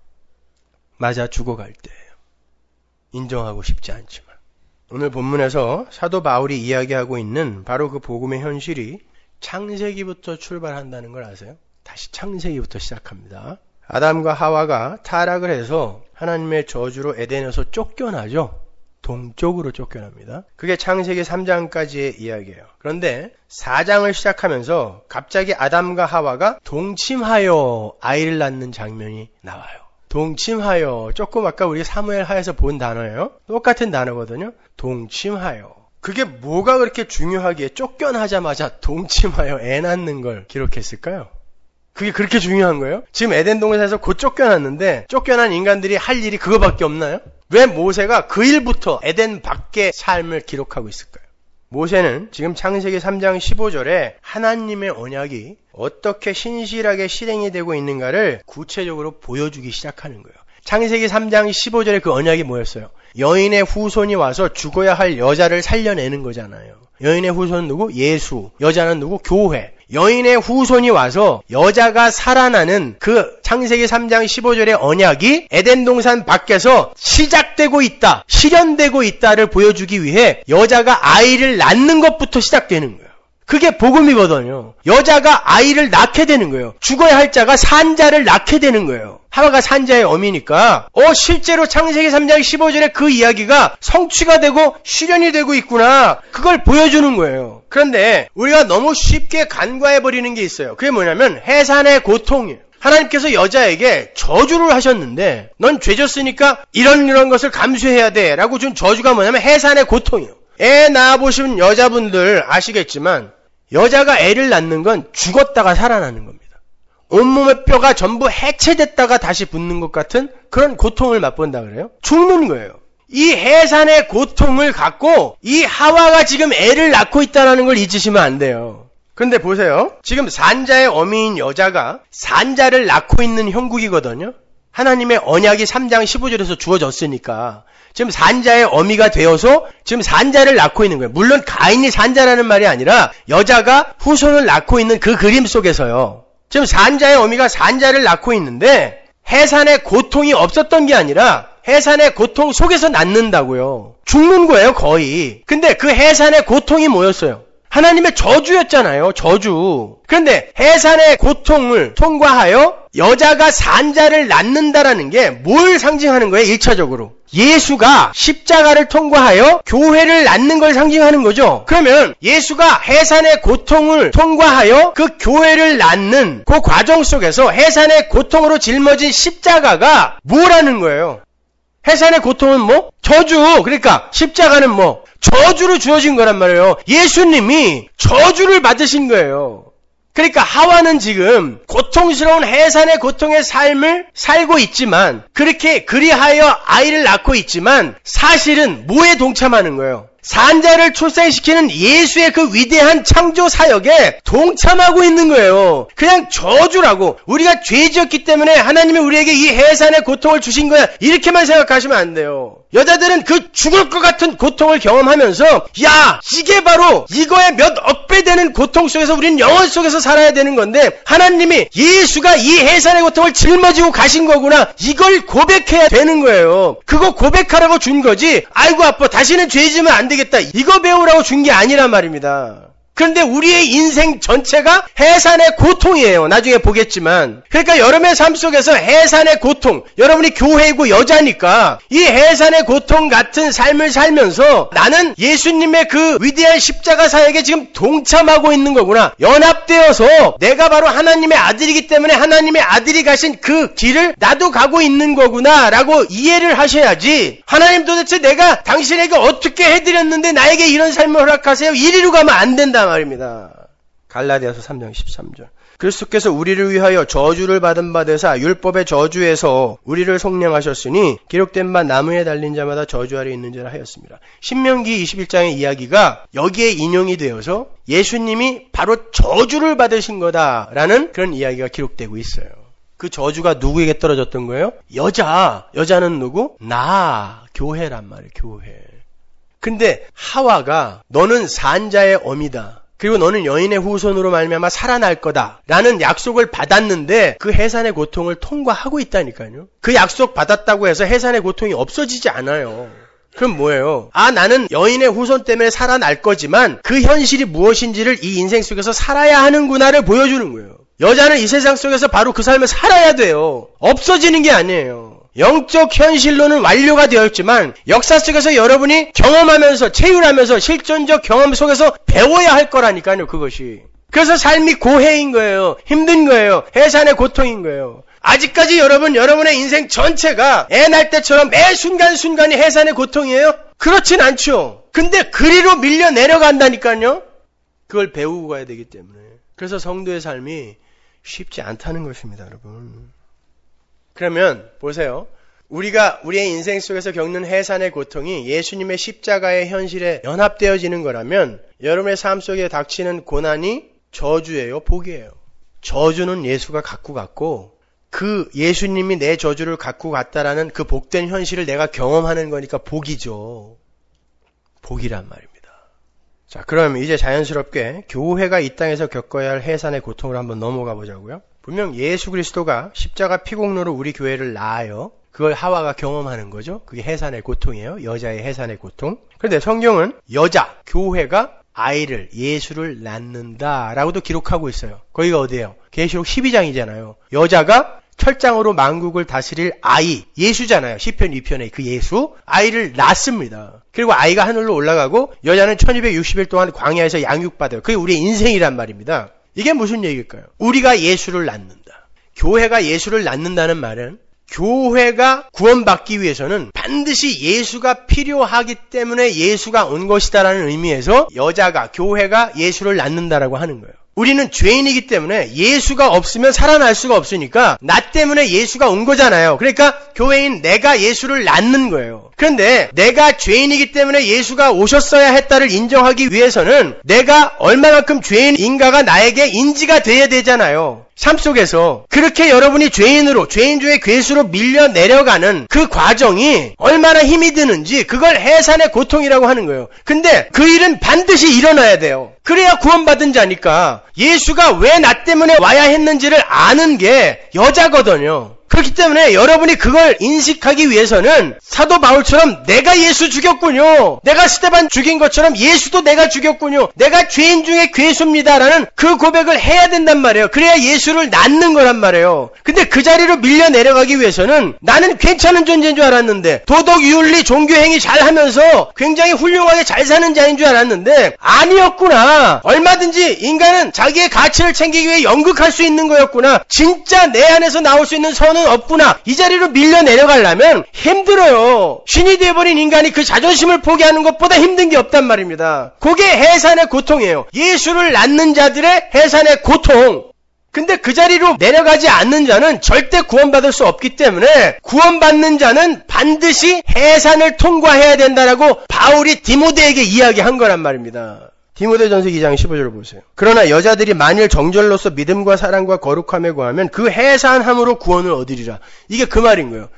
맞아 죽어갈 때. 인정하고 싶지 않지만. 오늘 본문에서 사도 바울이 이야기하고 있는 바로 그 복음의 현실이 창세기부터 출발한다는 걸 아세요? 다시 창세기부터 시작합니다. 아담과 하와가 타락을 해서 하나님의 저주로 에덴에서 쫓겨나죠. 동쪽으로 쫓겨납니다. 그게 창세기 삼 장까지의 이야기예요. 그런데 사 장을 시작하면서 갑자기 아담과 하와가 동침하여 아이를 낳는 장면이 나와요. 동침하여. 조금 아까 우리 사무엘 하에서 본 단어예요. 똑같은 단어거든요. 동침하여. 그게 뭐가 그렇게 중요하기에 쫓겨나자마자 동침하여 애 낳는 걸 기록했을까요? 그게 그렇게 중요한 거예요? 지금 에덴 동산에서 곧 쫓겨났는데 쫓겨난 인간들이 할 일이 그거밖에 없나요? 왜 모세가 그 일부터 에덴 밖의 삶을 기록하고 있을까요? 모세는 지금 창세기 삼 장 십오 절에 하나님의 언약이 어떻게 신실하게 실행이 되고 있는가를 구체적으로 보여주기 시작하는 거예요. 창세기 삼 장 십오 절에 그 언약이 뭐였어요? 여인의 후손이 와서 죽어야 할 여자를 살려내는 거잖아요. 여인의 후손은 누구? 예수. 여자는 누구? 교회. 여인의 후손이 와서 여자가 살아나는 그 창세기 삼 장 십오 절의 언약이 에덴 동산 밖에서 시작되고 있다, 실현되고 있다를 보여주기 위해 여자가 아이를 낳는 것부터 시작되는 거예요. 그게 복음이거든요. 여자가 아이를 낳게 되는 거예요. 죽어야 할 자가 산자를 낳게 되는 거예요. 하와가 산자의 어미니까 어 실제로 창세기 삼 장 십오 절에 그 이야기가 성취가 되고 실현이 되고 있구나. 그걸 보여주는 거예요. 그런데 우리가 너무 쉽게 간과해버리는 게 있어요. 그게 뭐냐면 해산의 고통이에요. 하나님께서 여자에게 저주를 하셨는데 넌 죄졌으니까 이런 이런 것을 감수해야 돼 라고 준 저주가 뭐냐면 해산의 고통이에요. 애 낳아보신 여자분들 아시겠지만 여자가 애를 낳는 건 죽었다가 살아나는 겁니다. 온몸의 뼈가 전부 해체됐다가 다시 붙는 것 같은 그런 고통을 맛본다 그래요? 죽는 거예요. 이 해산의 고통을 갖고 이 하와가 지금 애를 낳고 있다는 걸 잊으시면 안 돼요. 그런데 보세요. 지금 산자의 어미인 여자가 산자를 낳고 있는 형국이거든요. 하나님의 언약이 삼 장 십오 절에서 주어졌으니까 지금 산자의 어미가 되어서 지금 산자를 낳고 있는 거예요. 물론 가인이 산자라는 말이 아니라 여자가 후손을 낳고 있는 그 그림 속에서요. 지금 산자의 어미가 산자를 낳고 있는데 해산의 고통이 없었던 게 아니라 해산의 고통 속에서 낳는다고요. 죽는 거예요, 거의. 근데 그 해산의 고통이 뭐였어요? 하나님의 저주였잖아요, 저주. 그런데 해산의 고통을 통과하여 여자가 산자를 낳는다라는 게 뭘 상징하는 거예요, 일차적으로? 예수가 십자가를 통과하여 교회를 낳는 걸 상징하는 거죠. 그러면 예수가 해산의 고통을 통과하여 그 교회를 낳는 그 과정 속에서 해산의 고통으로 짊어진 십자가가 뭐라는 거예요? 해산의 고통은 뭐? 저주. 그러니까 십자가는 뭐? 저주로 주어진 거란 말이에요. 예수님이 저주를 받으신 거예요. 그러니까 하와는 지금 고통스러운 해산의 고통의 삶을 살고 있지만 그렇게 그리하여 아이를 낳고 있지만 사실은 뭐에 동참하는 거예요? 산자를 출생시키는 예수의 그 위대한 창조 사역에 동참하고 있는 거예요. 그냥 저주라고. 우리가 죄지었기 때문에 하나님이 우리에게 이 해산의 고통을 주신 거야. 이렇게만 생각하시면 안 돼요. 여자들은 그 죽을 것 같은 고통을 경험하면서 야, 이게 바로 이거의 몇 억 배 되는 고통 속에서 우리는 영원 속에서 살아야 되는 건데 하나님이 예수가 이 해산의 고통을 짊어지고 가신 거구나. 이걸 고백해야 되는 거예요. 그거 고백하라고 준 거지. 아이고 아빠 다시는 죄 지으면 안 되겠다. 이거 배우라고 준 게 아니란 말입니다. 그런데 우리의 인생 전체가 해산의 고통이에요. 나중에 보겠지만. 그러니까 여러분의 삶 속에서 해산의 고통, 여러분이 교회이고 여자니까 이 해산의 고통 같은 삶을 살면서 나는 예수님의 그 위대한 십자가 사역에 지금 동참하고 있는 거구나. 연합되어서 내가 바로 하나님의 아들이기 때문에 하나님의 아들이 가신 그 길을 나도 가고 있는 거구나 라고 이해를 하셔야지, 하나님 도대체 내가 당신에게 어떻게 해드렸는데 나에게 이런 삶을 허락하세요? 이리로 가면 안 된다 말입니다. 갈라디아서 삼 장 십삼 절. 그리스도께서 우리를 위하여 저주를 받은 바 되사 율법의 저주에서 우리를 속량하셨으니 기록된 바 나무에 달린 자마다 저주 아래 있는 자라 하였습니다. 신명기 이십일 장의 이야기가 여기에 인용이 되어서 예수님이 바로 저주를 받으신 거다라는 그런 이야기가 기록되고 있어요. 그 저주가 누구에게 떨어졌던 거예요? 여자. 여자는 누구? 나. 교회란 말이에요. 교회. 근데 하와가 너는 산자의 어미다. 그리고 너는 여인의 후손으로 말미암아 살아날 거다 라는 약속을 받았는데 그 해산의 고통을 통과하고 있다니까요. 그 약속 받았다고 해서 해산의 고통이 없어지지 않아요. 그럼 뭐예요? 아, 나는 여인의 후손 때문에 살아날 거지만 그 현실이 무엇인지를 이 인생 속에서 살아야 하는구나를 보여주는 거예요. 여자는 이 세상 속에서 바로 그 삶을 살아야 돼요. 없어지는 게 아니에요. 영적 현실로는 완료가 되었지만 역사 속에서 여러분이 경험하면서 체휼하면서 실존적 경험 속에서 배워야 할 거라니까요. 그것이. 그래서 삶이 고해인 거예요. 힘든 거예요. 해산의 고통인 거예요. 아직까지 여러분 여러분의 인생 전체가 애 날 때처럼 매 순간순간이 해산의 고통이에요? 그렇진 않죠. 근데 그리로 밀려 내려간다니까요. 그걸 배우고 가야 되기 때문에. 그래서 성도의 삶이 쉽지 않다는 것입니다, 여러분. 그러면 보세요. 우리가 우리의 인생 속에서 겪는 해산의 고통이 예수님의 십자가의 현실에 연합되어지는 거라면 여러분의 삶 속에 닥치는 고난이 저주예요, 복이에요? 저주는 예수가 갖고 갔고 그 예수님이 내 저주를 갖고 갔다라는 그 복된 현실을 내가 경험하는 거니까 복이죠. 복이란 말입니다. 자, 그럼 이제 자연스럽게 교회가 이 땅에서 겪어야 할 해산의 고통을 한번 넘어가 보자고요. 분명 예수 그리스도가 십자가 피공로로 우리 교회를 낳아요. 그걸 하와가 경험하는 거죠. 그게 해산의 고통이에요. 여자의 해산의 고통. 그런데 성경은 여자, 교회가 아이를, 예수를 낳는다라고도 기록하고 있어요. 거기가 어디예요? 계시록 십이 장이잖아요. 여자가 철장으로 만국을 다스릴 아이, 예수잖아요. 시편 이 편에 그 예수, 아이를 낳습니다. 그리고 아이가 하늘로 올라가고 여자는 천이백육십 일 동안 광야에서 양육받아요. 그게 우리의 인생이란 말입니다. 이게 무슨 얘기일까요? 우리가 예수를 낳는다. 교회가 예수를 낳는다는 말은 교회가 구원받기 위해서는 반드시 예수가 필요하기 때문에 예수가 온 것이다라는 의미에서 여자가, 교회가 예수를 낳는다라고 하는 거예요. 우리는 죄인이기 때문에 예수가 없으면 살아날 수가 없으니까 나 때문에 예수가 온 거잖아요. 그러니까 교회인 내가 예수를 낳는 거예요. 그런데 내가 죄인이기 때문에 예수가 오셨어야 했다를 인정하기 위해서는 내가 얼마만큼 죄인인가가 나에게 인지가 돼야 되잖아요. 삶 속에서 그렇게 여러분이 죄인으로, 죄인 중에 괴수로 밀려 내려가는 그 과정이 얼마나 힘이 드는지 그걸 해산의 고통이라고 하는 거예요. 근데 그 일은 반드시 일어나야 돼요. 그래야 구원받은 자니까 예수가 왜 나 때문에 와야 했는지를 아는 게 여자거든요. 그렇기 때문에 여러분이 그걸 인식하기 위해서는 사도 바울처럼 내가 예수 죽였군요. 내가 스데반 죽인 것처럼 예수도 내가 죽였군요. 내가 죄인 중에 괴수입니다라는 그 고백을 해야 된단 말이에요. 그래야 예수를 낳는 거란 말이에요. 근데 그 자리로 밀려 내려가기 위해서는 나는 괜찮은 존재인 줄 알았는데 도덕, 윤리, 종교행위 잘하면서 굉장히 훌륭하게 잘 사는 자인 줄 알았는데 아니었구나. 얼마든지 인간은 자기의 가치를 챙기기 위해 연극할 수 있는 거였구나. 진짜 내 안에서 나올 수 있는 선은 없구나. 이 자리로 밀려 내려가려면 힘들어요. 신이 되어버린 인간이 그 자존심을 포기하는 것보다 힘든 게 없단 말입니다. 그게 해산의 고통이에요. 예수를 낳는 자들의 해산의 고통. 근데 그 자리로 내려가지 않는 자는 절대 구원받을 수 없기 때문에 구원받는 자는 반드시 해산을 통과해야 된다라고 바울이 디모데에게 이야기한 거란 말입니다. 디모데전서 이 장 십오 절을 보세요. 그러나 여자들이 만일 정절로서 믿음과 사랑과 거룩함에 구하면 그 해산함으로 구원을 얻으리라. 이게 그 말인 거예요.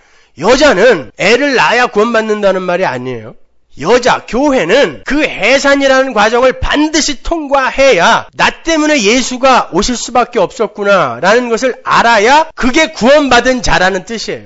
여자는 애를 낳아야 구원받는다는 말이 아니에요. 여자, 교회는 그 해산이라는 과정을 반드시 통과해야 나 때문에 예수가 오실 수밖에 없었구나 라는 것을 알아야 그게 구원받은 자라는 뜻이에요.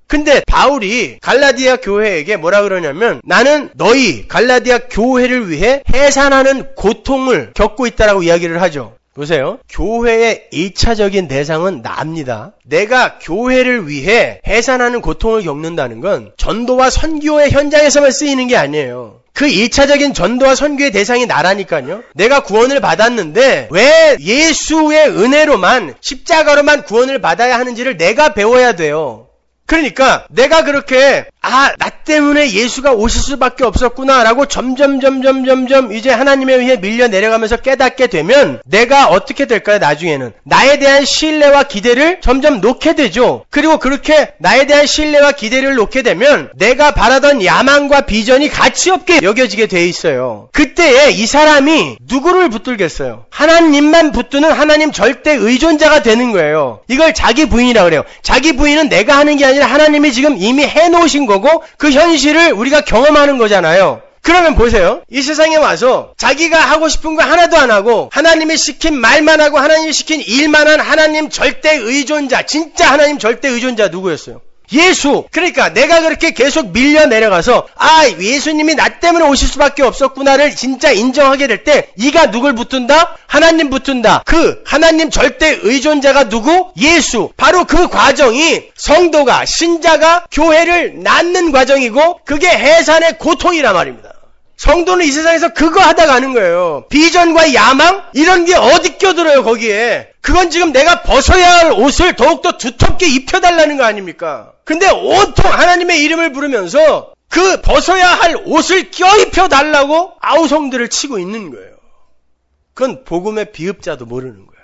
근데 바울이 갈라디아 교회에게 뭐라 그러냐면 나는 너희 갈라디아 교회를 위해 해산하는 고통을 겪고 있다라고 이야기를 하죠. 보세요. 교회의 일차적인 대상은 나입니다. 내가 교회를 위해 해산하는 고통을 겪는다는 건 전도와 선교의 현장에서만 쓰이는 게 아니에요. 그 일차적인 전도와 선교의 대상이 나라니까요. 내가 구원을 받았는데 왜 예수의 은혜로만 십자가로만 구원을 받아야 하는지를 내가 배워야 돼요. 그러니까 내가 그렇게 아, 나 때문에 예수가 오실 수밖에 없었구나라고 점점 점점 점점 이제 하나님에 의해 밀려 내려가면서 깨닫게 되면 내가 어떻게 될까요? 나중에는 나에 대한 신뢰와 기대를 점점 놓게 되죠. 그리고 그렇게 나에 대한 신뢰와 기대를 놓게 되면 내가 바라던 야망과 비전이 가치 없게 여겨지게 돼 있어요. 그때에 이 사람이 누구를 붙들겠어요? 하나님만 붙드는 하나님 절대 의존자가 되는 거예요. 이걸 자기 부인이라고 그래요. 자기 부인은 내가 하는 게 아니라 하나님이 지금 이미 해놓으신 거고 그 현실을 우리가 경험하는 거잖아요. 그러면 보세요. 이 세상에 와서 자기가 하고 싶은 거 하나도 안 하고 하나님이 시킨 말만 하고 하나님이 시킨 일만 한 하나님 절대 의존자, 진짜 하나님 절대 의존자 누구였어요? 예수. 그러니까 내가 그렇게 계속 밀려 내려가서 아, 예수님이 나 때문에 오실 수밖에 없었구나를 진짜 인정하게 될 때 이가 누굴 붙든다? 하나님 붙든다. 그 하나님 절대 의존자가 누구? 예수. 바로 그 과정이 성도가, 신자가 교회를 낳는 과정이고 그게 해산의 고통이란 말입니다. 성도는 이 세상에서 그거 하다 가는 거예요. 비전과 야망? 이런 게 어디 껴들어요 거기에. 그건 지금 내가 벗어야 할 옷을 더욱더 두텁게 입혀달라는 거 아닙니까? 근데 온통 하나님의 이름을 부르면서 그 벗어야 할 옷을 껴입혀달라고 아우성들을 치고 있는 거예요. 그건 복음의 비읍자도 모르는 거예요.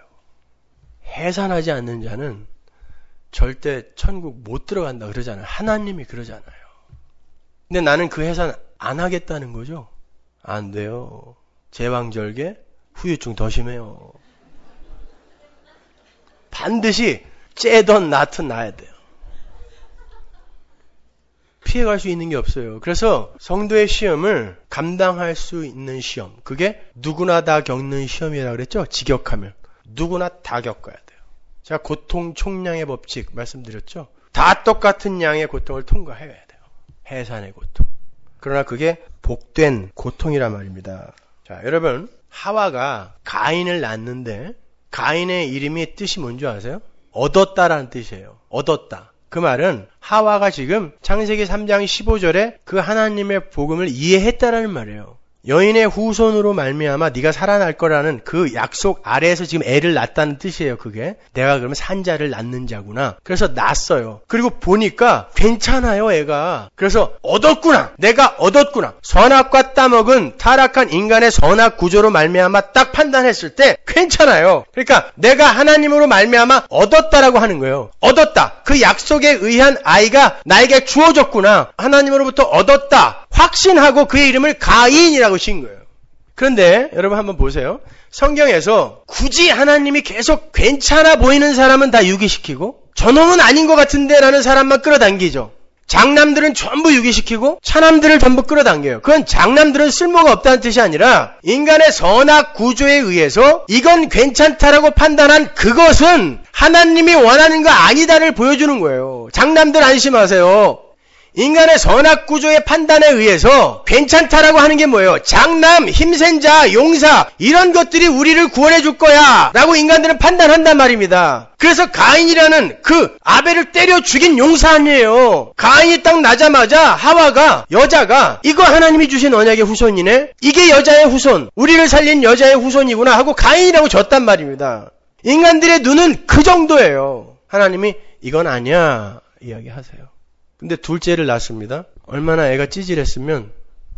해산하지 않는 자는 절대 천국 못 들어간다 그러잖아요. 하나님이 그러잖아요. 근데 나는 그 해산 안 하겠다는 거죠? 안 돼요. 제왕절개, 후유증 더 심해요. 반드시 째든 낫든 나야 돼요. 피해갈 수 있는 게 없어요. 그래서 성도의 시험을 감당할 수 있는 시험, 그게 누구나 다 겪는 시험이라고 그랬죠? 직역하면. 누구나 다 겪어야 돼요. 제가 고통 총량의 법칙 말씀드렸죠? 다 똑같은 양의 고통을 통과해야 돼요. 해산의 고통. 그러나 그게 복된 고통이란 말입니다. 자, 여러분, 하와가 가인을 낳는데 가인의 이름이 뜻이 뭔지 아세요? 얻었다라는 뜻이에요. 얻었다. 그 말은 하와가 지금 창세기 삼 장 십오 절에 그 하나님의 복음을 이해했다라는 말이에요. 여인의 후손으로 말미암아 네가 살아날 거라는 그 약속 아래에서 지금 애를 낳았다는 뜻이에요. 그게 내가 그러면 산자를 낳는 자구나. 그래서 낳았어요. 그리고 보니까 괜찮아요, 애가. 그래서 얻었구나. 내가 얻었구나. 선악과 따먹은 타락한 인간의 선악 구조로 말미암아 딱 판단했을 때 괜찮아요. 그러니까 내가 하나님으로 말미암아 얻었다라고 하는 거예요. 얻었다. 그 약속에 의한 아이가 나에게 주어졌구나. 하나님으로부터 얻었다. 확신하고 그의 이름을 가인이라고 신 거예요. 그런데 여러분 한번 보세요. 성경에서 굳이 하나님이 계속 괜찮아 보이는 사람은 다 유기시키고 저놈은 아닌 것 같은데 라는 사람만 끌어당기죠. 장남들은 전부 유기시키고 차남들을 전부 끌어당겨요. 그건 장남들은 쓸모가 없다는 뜻이 아니라 인간의 선악 구조에 의해서 이건 괜찮다라고 판단한 그것은 하나님이 원하는 거 아니다를 보여주는 거예요. 장남들 안심하세요. 인간의 선악 구조의 판단에 의해서 괜찮다라고 하는 게 뭐예요? 장남, 힘센 자, 용사 이런 것들이 우리를 구원해 줄 거야 라고 인간들은 판단한단 말입니다. 그래서 가인이라는 그 아벨을 때려 죽인 용사 아니에요. 가인이 딱 나자마자 하와가 여자가 이거 하나님이 주신 언약의 후손이네? 이게 여자의 후손, 우리를 살린 여자의 후손이구나 하고 가인이라고 졌단 말입니다. 인간들의 눈은 그 정도예요. 하나님이 이건 아니야 이야기하세요. 근데 둘째를 낳습니다. 얼마나 애가 찌질했으면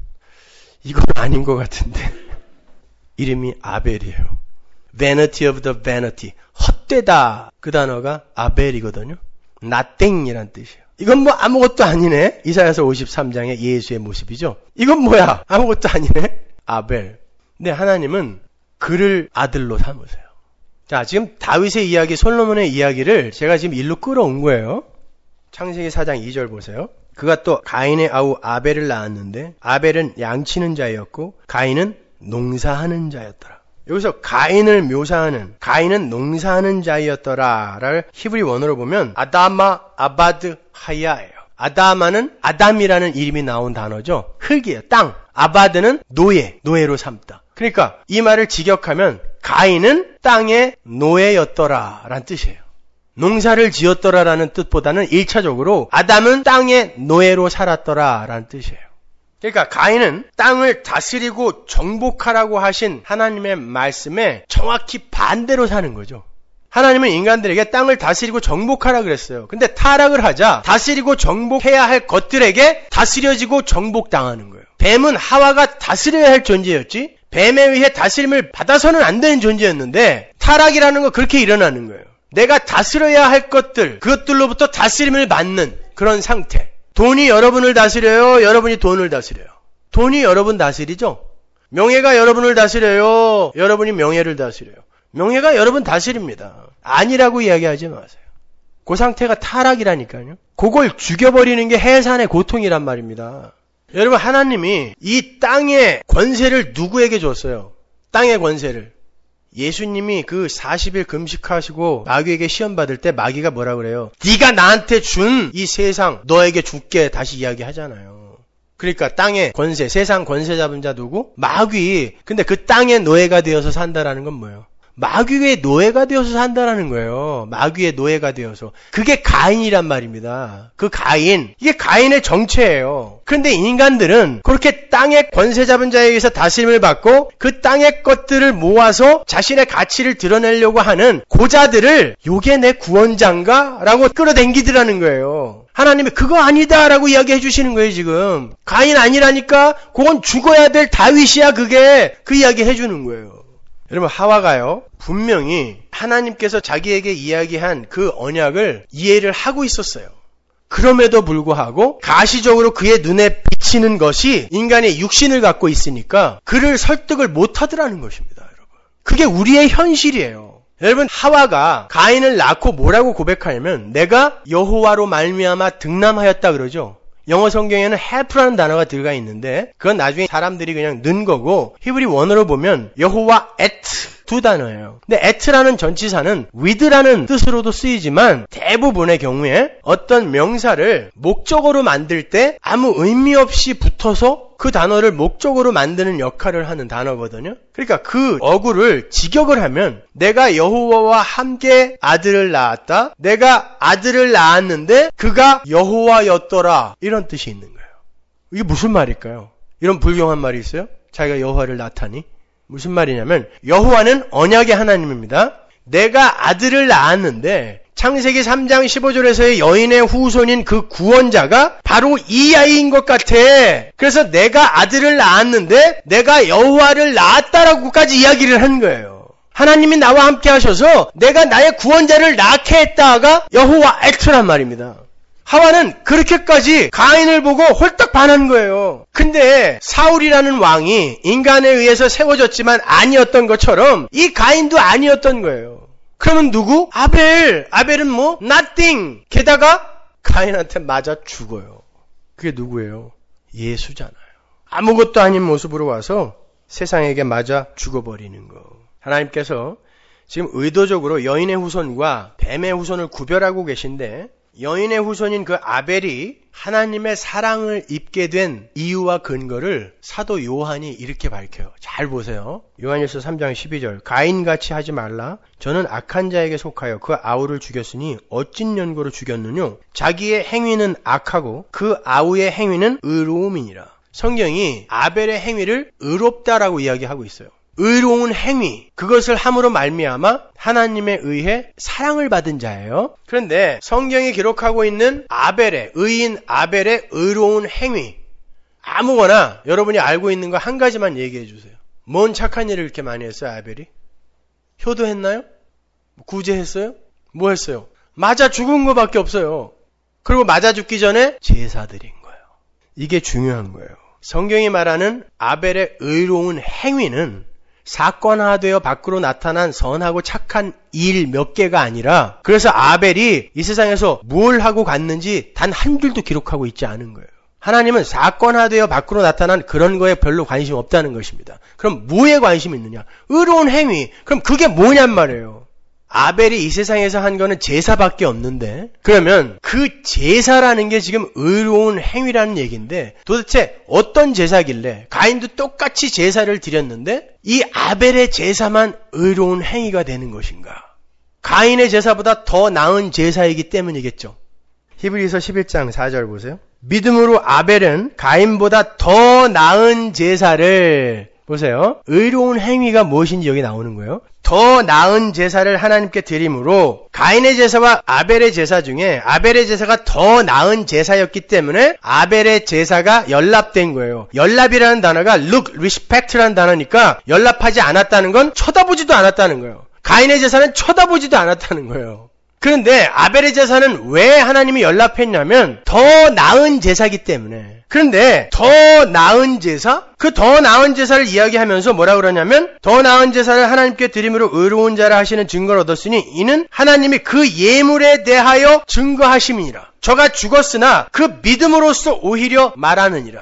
이건 아닌 것 같은데 이름이 아벨이에요. Vanity of the vanity. 헛되다. 그 단어가 아벨이거든요. nothing이란 뜻이에요. 이건 뭐 아무것도 아니네. 이사야서 오십삼 장의 예수의 모습이죠. 이건 뭐야? 아무것도 아니네. 아벨. 근데 하나님은 그를 아들로 삼으세요. 자, 지금 다윗의 이야기, 솔로몬의 이야기를 제가 지금 일로 끌어온 거예요. 창세기 사 장 이 절 보세요. 그가 또 가인의 아우 아벨을 낳았는데 아벨은 양치는 자였고 가인은 농사하는 자였더라. 여기서 가인을 묘사하는 가인은 농사하는 자였더라를 히브리 원어로 보면 아다마 아바드 하야예요. 아담아는 아담이라는 이름이 나온 단어죠. 흙이에요. 땅. 아바드는 노예, 노예로 삼다. 그러니까 이 말을 직역하면 가인은 땅의 노예였더라 라는 뜻이에요. 농사를 지었더라 라는 뜻보다는 일차적으로 아담은 땅의 노예로 살았더라 라는 뜻이에요. 그러니까 가인은 땅을 다스리고 정복하라고 하신 하나님의 말씀에 정확히 반대로 사는 거죠. 하나님은 인간들에게 땅을 다스리고 정복하라 그랬어요. 근데 타락을 하자 다스리고 정복해야 할 것들에게 다스려지고 정복당하는 거예요. 뱀은 하와가 다스려야 할 존재였지 뱀에 의해 다스림을 받아서는 안 되는 존재였는데 타락이라는 거 그렇게 일어나는 거예요. 내가 다스려야 할 것들, 그것들로부터 다스림을 받는 그런 상태. 돈이 여러분을 다스려요? 여러분이 돈을 다스려요? 돈이 여러분 다스리죠? 명예가 여러분을 다스려요? 여러분이 명예를 다스려요? 명예가 여러분 다스립니다. 아니라고 이야기하지 마세요. 그 상태가 타락이라니까요. 그걸 죽여버리는 게 해산의 고통이란 말입니다. 여러분 하나님이 이 땅의 권세를 누구에게 줬어요? 땅의 권세를. 예수님이 그 사십 일 금식하시고 마귀에게 시험 받을 때 마귀가 뭐라 그래요? 네가 나한테 준 이 세상 너에게 줄게 다시 이야기하잖아요. 그러니까 땅의 권세, 세상 권세 잡은 자 누구? 마귀. 근데 그 땅의 노예가 되어서 산다라는 건 뭐예요? 마귀의 노예가 되어서 산다라는 거예요. 마귀의 노예가 되어서. 그게 가인이란 말입니다. 그 가인. 이게 가인의 정체예요. 그런데 인간들은 그렇게 땅의 권세 잡은 자에게서 다스림을 받고 그 땅의 것들을 모아서 자신의 가치를 드러내려고 하는 고자들을 요게 내 구원자인가? 라고 끌어당기더라는 거예요. 하나님이 그거 아니다 라고 이야기해 주시는 거예요 지금. 가인 아니라니까 그건 죽어야 될 다윗이야 그게. 그 이야기 해주는 거예요. 여러분 하와가요 분명히 하나님께서 자기에게 이야기한 그 언약을 이해를 하고 있었어요. 그럼에도 불구하고 가시적으로 그의 눈에 비치는 것이 인간의 육신을 갖고 있으니까 그를 설득을 못하더라는 것입니다. 여러분. 그게 우리의 현실이에요. 여러분 하와가 가인을 낳고 뭐라고 고백하냐면 내가 여호와로 말미암아 득남하였다 그러죠. 영어 성경에는 help라는 단어가 들어가 있는데 그건 나중에 사람들이 그냥 넣은 거고 히브리 원어로 보면 여호와 at 두 단어예요. 근데 at라는 전치사는 with라는 뜻으로도 쓰이지만 대부분의 경우에 어떤 명사를 목적어로 만들 때 아무 의미 없이 붙어서 그 단어를 목적어로 만드는 역할을 하는 단어거든요. 그러니까 그 어구를 직역을 하면 내가 여호와와 함께 아들을 낳았다. 내가 아들을 낳았는데 그가 여호와였더라. 이런 뜻이 있는 거예요. 이게 무슨 말일까요? 이런 불경한 말이 있어요? 자기가 여호와를 낳다니? 무슨 말이냐면 여호와는 언약의 하나님입니다. 내가 아들을 낳았는데 창세기 삼 장 십오 절에서의 여인의 후손인 그 구원자가 바로 이 아이인 것 같아. 그래서 내가 아들을 낳았는데 내가 여호와를 낳았다라고까지 이야기를 한 거예요. 하나님이 나와 함께 하셔서 내가 나의 구원자를 낳게 했다가 여호와 액트란 말입니다. 하와는 그렇게까지 가인을 보고 홀딱 반한 거예요. 근데 사울이라는 왕이 인간에 의해서 세워졌지만 아니었던 것처럼 이 가인도 아니었던 거예요. 그러면 누구? 아벨. 아벨은 뭐? nothing. 게다가 가인한테 맞아 죽어요. 그게 누구예요? 예수잖아요. 아무것도 아닌 모습으로 와서 세상에게 맞아 죽어버리는 거. 하나님께서 지금 의도적으로 여인의 후손과 뱀의 후손을 구별하고 계신데 여인의 후손인 그 아벨이 하나님의 사랑을 입게 된 이유와 근거를 사도 요한이 이렇게 밝혀요. 잘 보세요. 요한일서 삼 장 십이 절. 가인같이 하지 말라. 저는 악한 자에게 속하여 그 아우를 죽였으니 어찐 연고로 죽였느뇨. 자기의 행위는 악하고 그 아우의 행위는 의로움이니라. 성경이 아벨의 행위를 의롭다라고 이야기하고 있어요. 의로운 행위, 그것을 함으로 말미암아 하나님에 의해 사랑을 받은 자예요. 그런데 성경이 기록하고 있는 아벨의, 의인 아벨의 의로운 행위, 아무거나 여러분이 알고 있는 거 한 가지만 얘기해 주세요. 뭔 착한 일을 이렇게 많이 했어요, 아벨이? 효도했나요? 구제했어요? 뭐 했어요? 맞아 죽은 거밖에 없어요. 그리고 맞아 죽기 전에 제사 드린 거예요. 이게 중요한 거예요. 성경이 말하는 아벨의 의로운 행위는 사건화되어 밖으로 나타난 선하고 착한 일 몇 개가 아니라 그래서 아벨이 이 세상에서 뭘 하고 갔는지 단 한 줄도 기록하고 있지 않은 거예요. 하나님은 사건화되어 밖으로 나타난 그런 거에 별로 관심 없다는 것입니다. 그럼 뭐에 관심이 있느냐? 의로운 행위. 그럼 그게 뭐냔 말이에요. 아벨이 이 세상에서 한 거는 제사밖에 없는데, 그러면 그 제사라는 게 지금 의로운 행위라는 얘기인데, 도대체 어떤 제사길래 가인도 똑같이 제사를 드렸는데 이 아벨의 제사만 의로운 행위가 되는 것인가? 가인의 제사보다 더 나은 제사이기 때문이겠죠. 히브리서 십일 장 사 절 보세요. 믿음으로 아벨은 가인보다 더 나은 제사를, 보세요. 의로운 행위가 무엇인지 여기 나오는 거예요. 더 나은 제사를 하나님께 드림으로 가인의 제사와 아벨의 제사 중에 아벨의 제사가 더 나은 제사였기 때문에 아벨의 제사가 연납된 거예요. 연납이라는 단어가 look, respect라는 단어니까 연납하지 않았다는 건 쳐다보지도 않았다는 거예요. 가인의 제사는 쳐다보지도 않았다는 거예요. 그런데 아벨의 제사는 왜 하나님이 연납했냐면 더 나은 제사이기 때문에. 그런데 더 나은 제사? 그 더 나은 제사를 이야기하면서 뭐라 그러냐면 더 나은 제사를 하나님께 드림으로 의로운 자라 하시는 증거를 얻었으니 이는 하나님이 그 예물에 대하여 증거하심이니라. 저가 죽었으나 그 믿음으로써 오히려 말하느니라.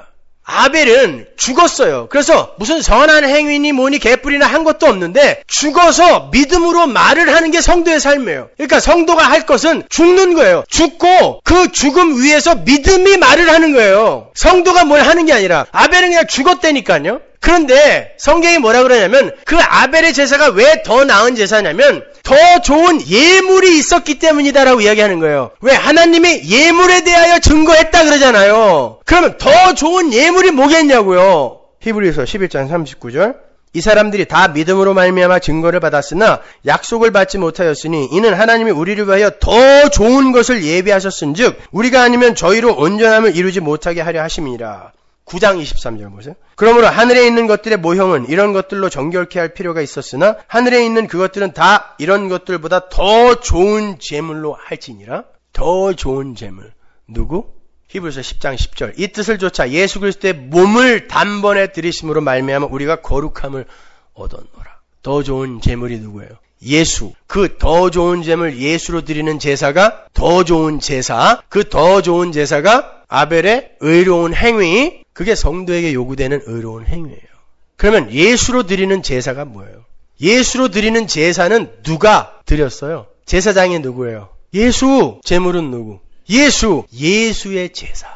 아벨은 죽었어요. 그래서 무슨 선한 행위니 뭐니 개뿔이나 한 것도 없는데 죽어서 믿음으로 말을 하는 게 성도의 삶이에요. 그러니까 성도가 할 것은 죽는 거예요. 죽고 그 죽음 위에서 믿음이 말을 하는 거예요. 성도가 뭘 하는 게 아니라 아벨은 그냥 죽었다니까요. 그런데 성경이 뭐라 그러냐면 그 아벨의 제사가 왜 더 나은 제사냐면 더 좋은 예물이 있었기 때문이다라고 이야기하는 거예요. 왜? 하나님이 예물에 대하여 증거했다 그러잖아요. 그러면 더 좋은 예물이 뭐겠냐고요. 히브리서 십일 장 삼십구 절. 이 사람들이 다 믿음으로 말미암아 증거를 받았으나 약속을 받지 못하였으니 이는 하나님이 우리를 위하여 더 좋은 것을 예비하셨은즉 우리가 아니면 저희로 온전함을 이루지 못하게 하려 하심이니라. 구 장 이십삼 절 보세요. 그러므로 하늘에 있는 것들의 모형은 이런 것들로 정결케 할 필요가 있었으나 하늘에 있는 그것들은 다 이런 것들보다 더 좋은 제물로 할지니라. 더 좋은 제물. 누구? 히브리서 십 장 십 절. 이 뜻을 좇아 예수 그리스도의 몸을 단번에 들이심으로 말미암아 우리가 거룩함을 얻었노라. 더 좋은 제물이 누구예요? 예수. 그 더 좋은 제물 예수로 드리는 제사가 더 좋은 제사. 그 더 좋은 제사가 아벨의 의로운 행위. 그게 성도에게 요구되는 의로운 행위예요. 그러면 예수로 드리는 제사가 뭐예요? 예수로 드리는 제사는 누가 드렸어요? 제사장이 누구예요? 예수. 제물은 누구? 예수. 예수의 제사.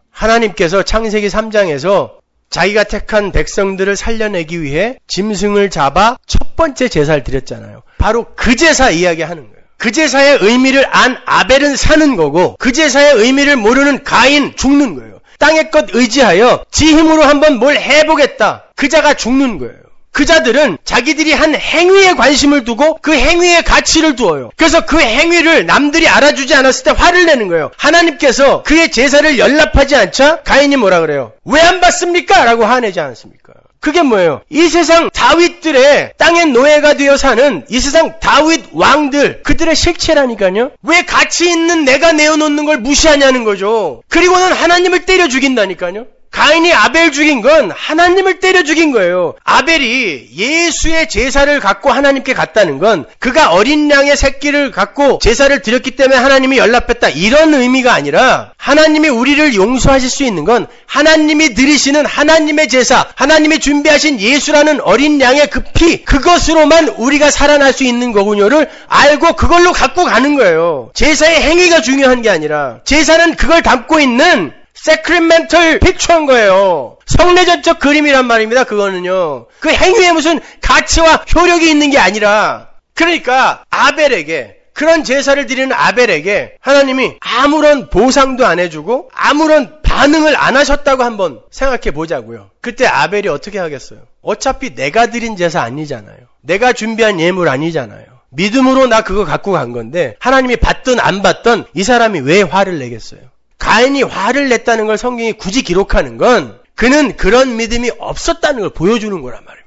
하나님께서 창세기 삼 장에서 자기가 택한 백성들을 살려내기 위해 짐승을 잡아 첫 번째 제사를 드렸잖아요. 바로 그 제사 이야기하는 거예요. 그 제사의 의미를 안 아벨은 사는 거고 그 제사의 의미를 모르는 가인 죽는 거예요. 땅의 것 의지하여 지 힘으로 한번 뭘 해보겠다. 그 자가 죽는 거예요. 그 자들은 자기들이 한 행위에 관심을 두고 그 행위에 가치를 두어요. 그래서 그 행위를 남들이 알아주지 않았을 때 화를 내는 거예요. 하나님께서 그의 제사를 연납하지 않자 가인이 뭐라 그래요? 왜 안 받습니까? 라고 화내지 않았습니까? 그게 뭐예요? 이 세상 다윗들의 땅의 노예가 되어 사는 이 세상 다윗 왕들, 그들의 실체라니까요. 왜 가치 있는 내가 내어놓는 걸 무시하냐는 거죠. 그리고는 하나님을 때려 죽인다니까요. 가인이 아벨 죽인 건 하나님을 때려 죽인 거예요. 아벨이 예수의 제사를 갖고 하나님께 갔다는 건 그가 어린 양의 새끼를 갖고 제사를 드렸기 때문에 하나님이 연락했다 이런 의미가 아니라 하나님이 우리를 용서하실 수 있는 건 하나님이 드리시는 하나님의 제사, 하나님이 준비하신 예수라는 어린 양의 그 피, 그것으로만 우리가 살아날 수 있는 거군요를 알고 그걸로 갖고 가는 거예요. 제사의 행위가 중요한 게 아니라 제사는 그걸 담고 있는 세크리멘털 픽처인 거예요. 성례전적 그림이란 말입니다. 그거는요. 그 행위에 무슨 가치와 효력이 있는 게 아니라 그러니까 아벨에게 그런 제사를 드리는 아벨에게 하나님이 아무런 보상도 안 해주고 아무런 반응을 안 하셨다고 한번 생각해 보자고요. 그때 아벨이 어떻게 하겠어요? 어차피 내가 드린 제사 아니잖아요. 내가 준비한 예물 아니잖아요. 믿음으로 나 그거 갖고 간 건데 하나님이 받든 안 받든 이 사람이 왜 화를 내겠어요? 가인이 화를 냈다는 걸 성경이 굳이 기록하는 건 그는 그런 믿음이 없었다는 걸 보여주는 거란 말입니다.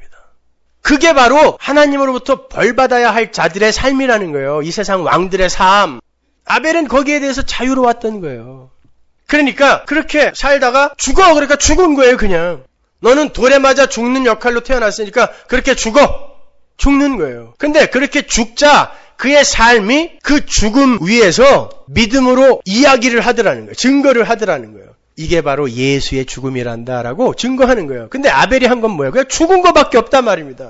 그게 바로 하나님으로부터 벌받아야 할 자들의 삶이라는 거예요. 이 세상 왕들의 삶. 아벨은 거기에 대해서 자유로웠던 거예요. 그러니까 그렇게 살다가 죽어. 그러니까 죽은 거예요. 그냥. 너는 돌에 맞아 죽는 역할로 태어났으니까 그렇게 죽어. 죽는 거예요. 근데 그렇게 죽자 그의 삶이 그 죽음 위에서 믿음으로 이야기를 하더라는 거예요. 증거를 하더라는 거예요. 이게 바로 예수의 죽음이란다라고 증거하는 거예요. 근데 아벨이 한 건 뭐예요? 그냥 죽은 것밖에 없단 말입니다.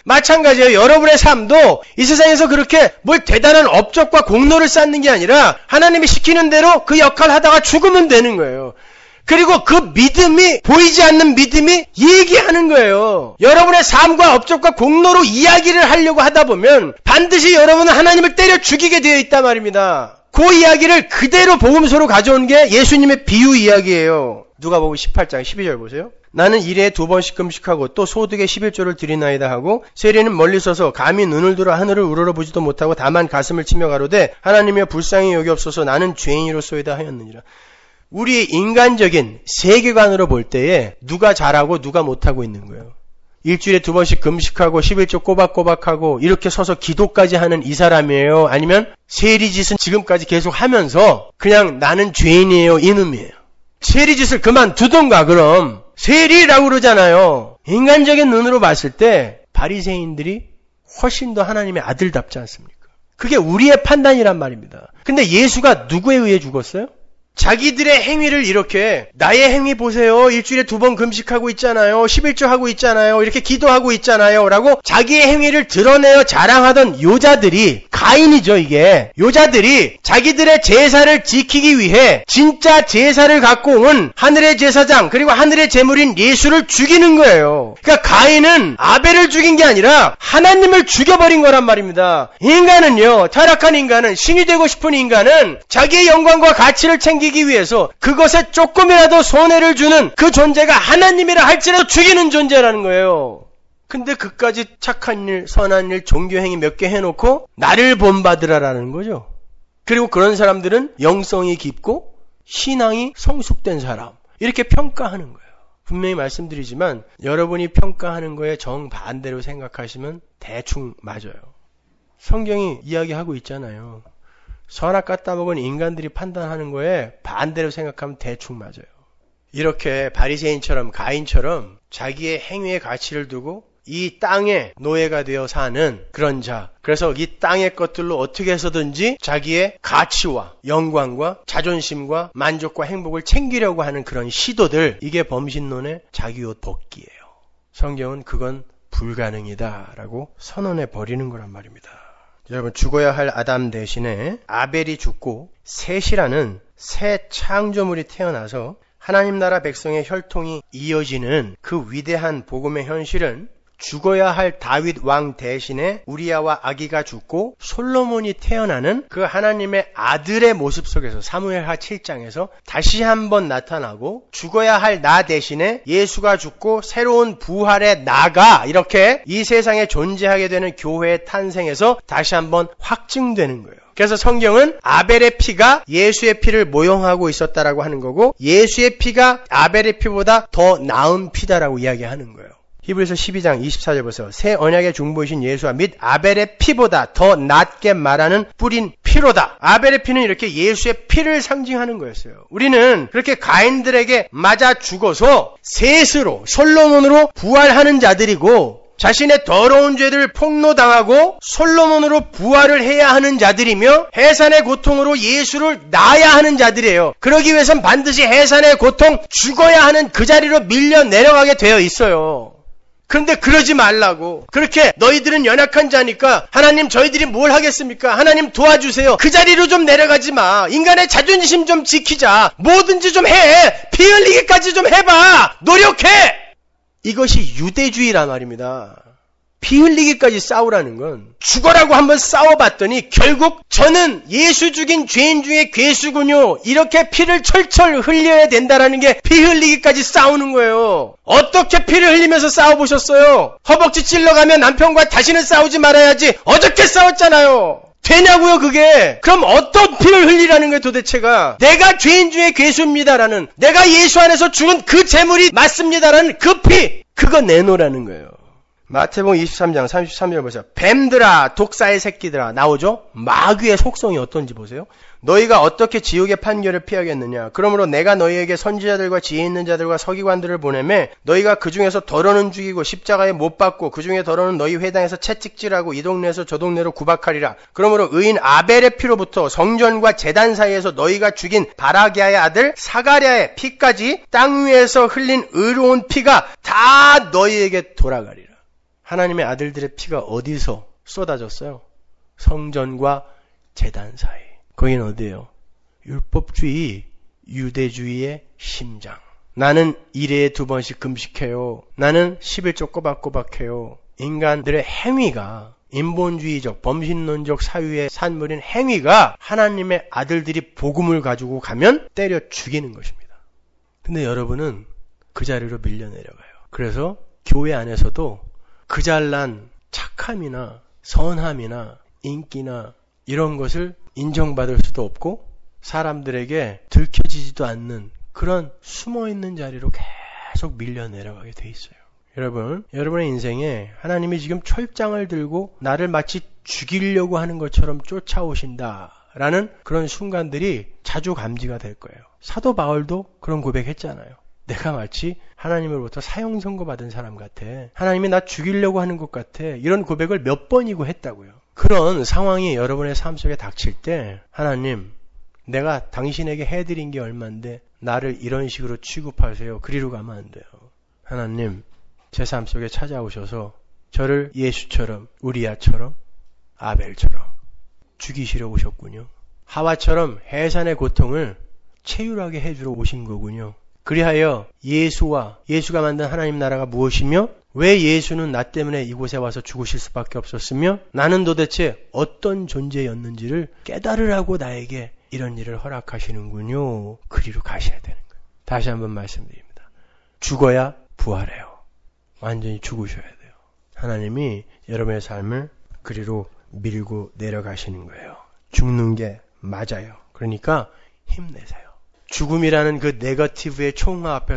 마찬가지예요. 여러분의 삶도 이 세상에서 그렇게 뭘 대단한 업적과 공로를 쌓는 게 아니라 하나님이 시키는 대로 그 역할을 하다가 죽으면 되는 거예요. 그리고 그 믿음이, 보이지 않는 믿음이 얘기하는 거예요. 여러분의 삶과 업적과 공로로 이야기를 하려고 하다 보면 반드시 여러분은 하나님을 때려 죽이게 되어 있단 말입니다. 그 이야기를 그대로 복음서로 가져온 게 예수님의 비유 이야기예요. 누가복음 십팔 장 십이 절 보세요. 나는 일에 두 번씩 금식하고 또 소득의 십일조를 드리나이다 하고 세리는 멀리 서서 감히 눈을 들어 하늘을 우러러보지도 못하고 다만 가슴을 치며 가로되 하나님이여 불쌍히 여기옵소서 나는 죄인이로소이다 하였느니라. 우리의 인간적인 세계관으로 볼 때에 누가 잘하고 누가 못하고 있는 거예요. 일주일에 두 번씩 금식하고 십일조 꼬박꼬박하고 이렇게 서서 기도까지 하는 이 사람이에요? 아니면 세리짓은 지금까지 계속 하면서 그냥 나는 죄인이에요 이놈이에요? 세리짓을 그만두던가 그럼. 세리라고 그러잖아요. 인간적인 눈으로 봤을 때 바리새인들이 훨씬 더 하나님의 아들답지 않습니까? 그게 우리의 판단이란 말입니다. 근데 예수가 누구에 의해 죽었어요? 자기들의 행위를 이렇게 나의 행위 보세요. 일주일에 두 번 금식하고 있잖아요. 십일조 하고 있잖아요. 이렇게 기도하고 있잖아요. 라고 자기의 행위를 드러내어 자랑하던 요자들이 가인이죠 이게. 요자들이 자기들의 제사를 지키기 위해 진짜 제사를 갖고 온 하늘의 제사장 그리고 하늘의 제물인 예수를 죽이는 거예요. 그러니까 가인은 아벨을 죽인 게 아니라 하나님을 죽여버린 거란 말입니다. 인간은요. 타락한 인간은 신이 되고 싶은 인간은 자기의 영광과 가치를 챙기 기 위해서 그것에 조금이라도 손해를 주는 그 존재가 하나님이라 할지라도 죽이는 존재라는 거예요. 근데 그까지 착한 일, 선한 일, 종교행위 몇 개 해놓고 나를 본받으라라는 거죠. 그리고 그런 사람들은 영성이 깊고 신앙이 성숙된 사람 이렇게 평가하는 거예요. 분명히 말씀드리지만 여러분이 평가하는 거에 정반대로 생각하시면 대충 맞아요. 성경이 이야기하고 있잖아요. 선악 갖다 먹은 인간들이 판단하는 거에 반대로 생각하면 대충 맞아요. 이렇게 바리새인처럼 가인처럼 자기의 행위의 가치를 두고 이 땅의 노예가 되어 사는 그런 자, 그래서 이 땅의 것들로 어떻게 해서든지 자기의 가치와 영광과 자존심과 만족과 행복을 챙기려고 하는 그런 시도들, 이게 범신론의 자기 옷 벗기예요. 성경은 그건 불가능이다라고 선언해 버리는 거란 말입니다. 여러분, 죽어야 할 아담 대신에 아벨이 죽고 셋이라는 새 창조물이 태어나서 하나님 나라 백성의 혈통이 이어지는 그 위대한 복음의 현실은 죽어야 할 다윗 왕 대신에 우리아와 아기가 죽고 솔로몬이 태어나는 그 하나님의 아들의 모습 속에서 사무엘하 칠 장에서 다시 한번 나타나고 죽어야 할 나 대신에 예수가 죽고 새로운 부활의 나가 이렇게 이 세상에 존재하게 되는 교회의 탄생에서 다시 한번 확증되는 거예요. 그래서 성경은 아벨의 피가 예수의 피를 모형하고 있었다라고 하는 거고 예수의 피가 아벨의 피보다 더 나은 피다라고 이야기하는 거예요. 히브리서 십이 장 이십사 절 보세요. 새 언약의 중보이신 예수와 및 아벨의 피보다 더 낫게 말하는 뿌린 피로다. 아벨의 피는 이렇게 예수의 피를 상징하는 거였어요. 우리는 그렇게 가인들에게 맞아 죽어서 셋으로 솔로몬으로 부활하는 자들이고 자신의 더러운 죄를 폭로당하고 솔로몬으로 부활을 해야 하는 자들이며 해산의 고통으로 예수를 낳아야 하는 자들이에요. 그러기 위해선 반드시 해산의 고통, 죽어야 하는 그 자리로 밀려 내려가게 되어 있어요. 그런데 그러지 말라고. 그렇게 너희들은 연약한 자니까 하나님 저희들이 뭘 하겠습니까? 하나님 도와주세요. 그 자리로 좀 내려가지 마. 인간의 자존심 좀 지키자. 뭐든지 좀 해. 피 흘리기까지 좀 해봐. 노력해. 이것이 유대주의란 말입니다. 피 흘리기까지 싸우라는 건 죽어라고 한번 싸워봤더니 결국 저는 예수 죽인 죄인 중에 괴수군요. 이렇게 피를 철철 흘려야 된다라는 게 피 흘리기까지 싸우는 거예요. 어떻게 피를 흘리면서 싸워보셨어요? 허벅지 찔러가면 남편과 다시는 싸우지 말아야지. 어저께 싸웠잖아요. 되냐고요 그게? 그럼 어떤 피를 흘리라는 거예요 도대체가? 내가 죄인 중에 괴수입니다라는, 내가 예수 안에서 죽은 그 재물이 맞습니다라는 그 피, 그거 내놓으라는 거예요. 마태복음 이십삼 장 삼십삼 절 보세요. 뱀들아 독사의 새끼들아 나오죠? 마귀의 속성이 어떤지 보세요. 너희가 어떻게 지옥의 판결을 피하겠느냐? 그러므로 내가 너희에게 선지자들과 지혜 있는 자들과 서기관들을 보내매 너희가 그 중에서 더러는 죽이고 십자가에 못 박고 그 중에 더러는 너희 회당에서 채찍질하고 이 동네에서 저 동네로 구박하리라. 그러므로 의인 아벨의 피로부터 성전과 제단 사이에서 너희가 죽인 바라기아의 아들 사가랴의 피까지 땅 위에서 흘린 의로운 피가 다 너희에게 돌아가리라. 하나님의 아들들의 피가 어디서 쏟아졌어요? 성전과 제단 사이. 거긴 어디예요? 율법주의, 유대주의의 심장. 나는 일회에 두 번씩 금식해요. 나는 십일조 꼬박꼬박해요. 인간들의 행위가 인본주의적, 범신론적 사유의 산물인 행위가 하나님의 아들들이 복음을 가지고 가면 때려 죽이는 것입니다. 근데 여러분은 그 자리로 밀려 내려가요. 그래서 교회 안에서도 그 잘난 착함이나 선함이나 인기나 이런 것을 인정받을 수도 없고 사람들에게 들켜지지도 않는 그런 숨어있는 자리로 계속 밀려 내려가게 돼 있어요. 여러분, 여러분의 인생에 하나님이 지금 철장을 들고 나를 마치 죽이려고 하는 것처럼 쫓아오신다라는 그런 순간들이 자주 감지가 될 거예요. 사도 바울도 그런 고백했잖아요. 내가 마치 하나님으로부터 사형 선고받은 사람 같아. 하나님이 나 죽이려고 하는 것 같아. 이런 고백을 몇 번이고 했다고요. 그런 상황이 여러분의 삶 속에 닥칠 때 하나님, 내가 당신에게 해드린 게 얼만데 나를 이런 식으로 취급하세요. 그리로 가면 안 돼요. 하나님, 제 삶 속에 찾아오셔서 저를 예수처럼, 우리야처럼, 아벨처럼 죽이시려 오셨군요. 하와처럼 해산의 고통을 체휼하게 해주러 오신 거군요. 그리하여 예수와 예수가 만든 하나님 나라가 무엇이며 왜 예수는 나 때문에 이곳에 와서 죽으실 수밖에 없었으며 나는 도대체 어떤 존재였는지를 깨달으라고 나에게 이런 일을 허락하시는군요. 그리로 가셔야 되는 거예요. 다시 한번 말씀드립니다. 죽어야 부활해요. 완전히 죽으셔야 돼요. 하나님이 여러분의 삶을 그리로 밀고 내려가시는 거예요. 죽는 게 맞아요. 그러니까 힘내세요. 죽음이라는 그 네거티브의 총화 앞에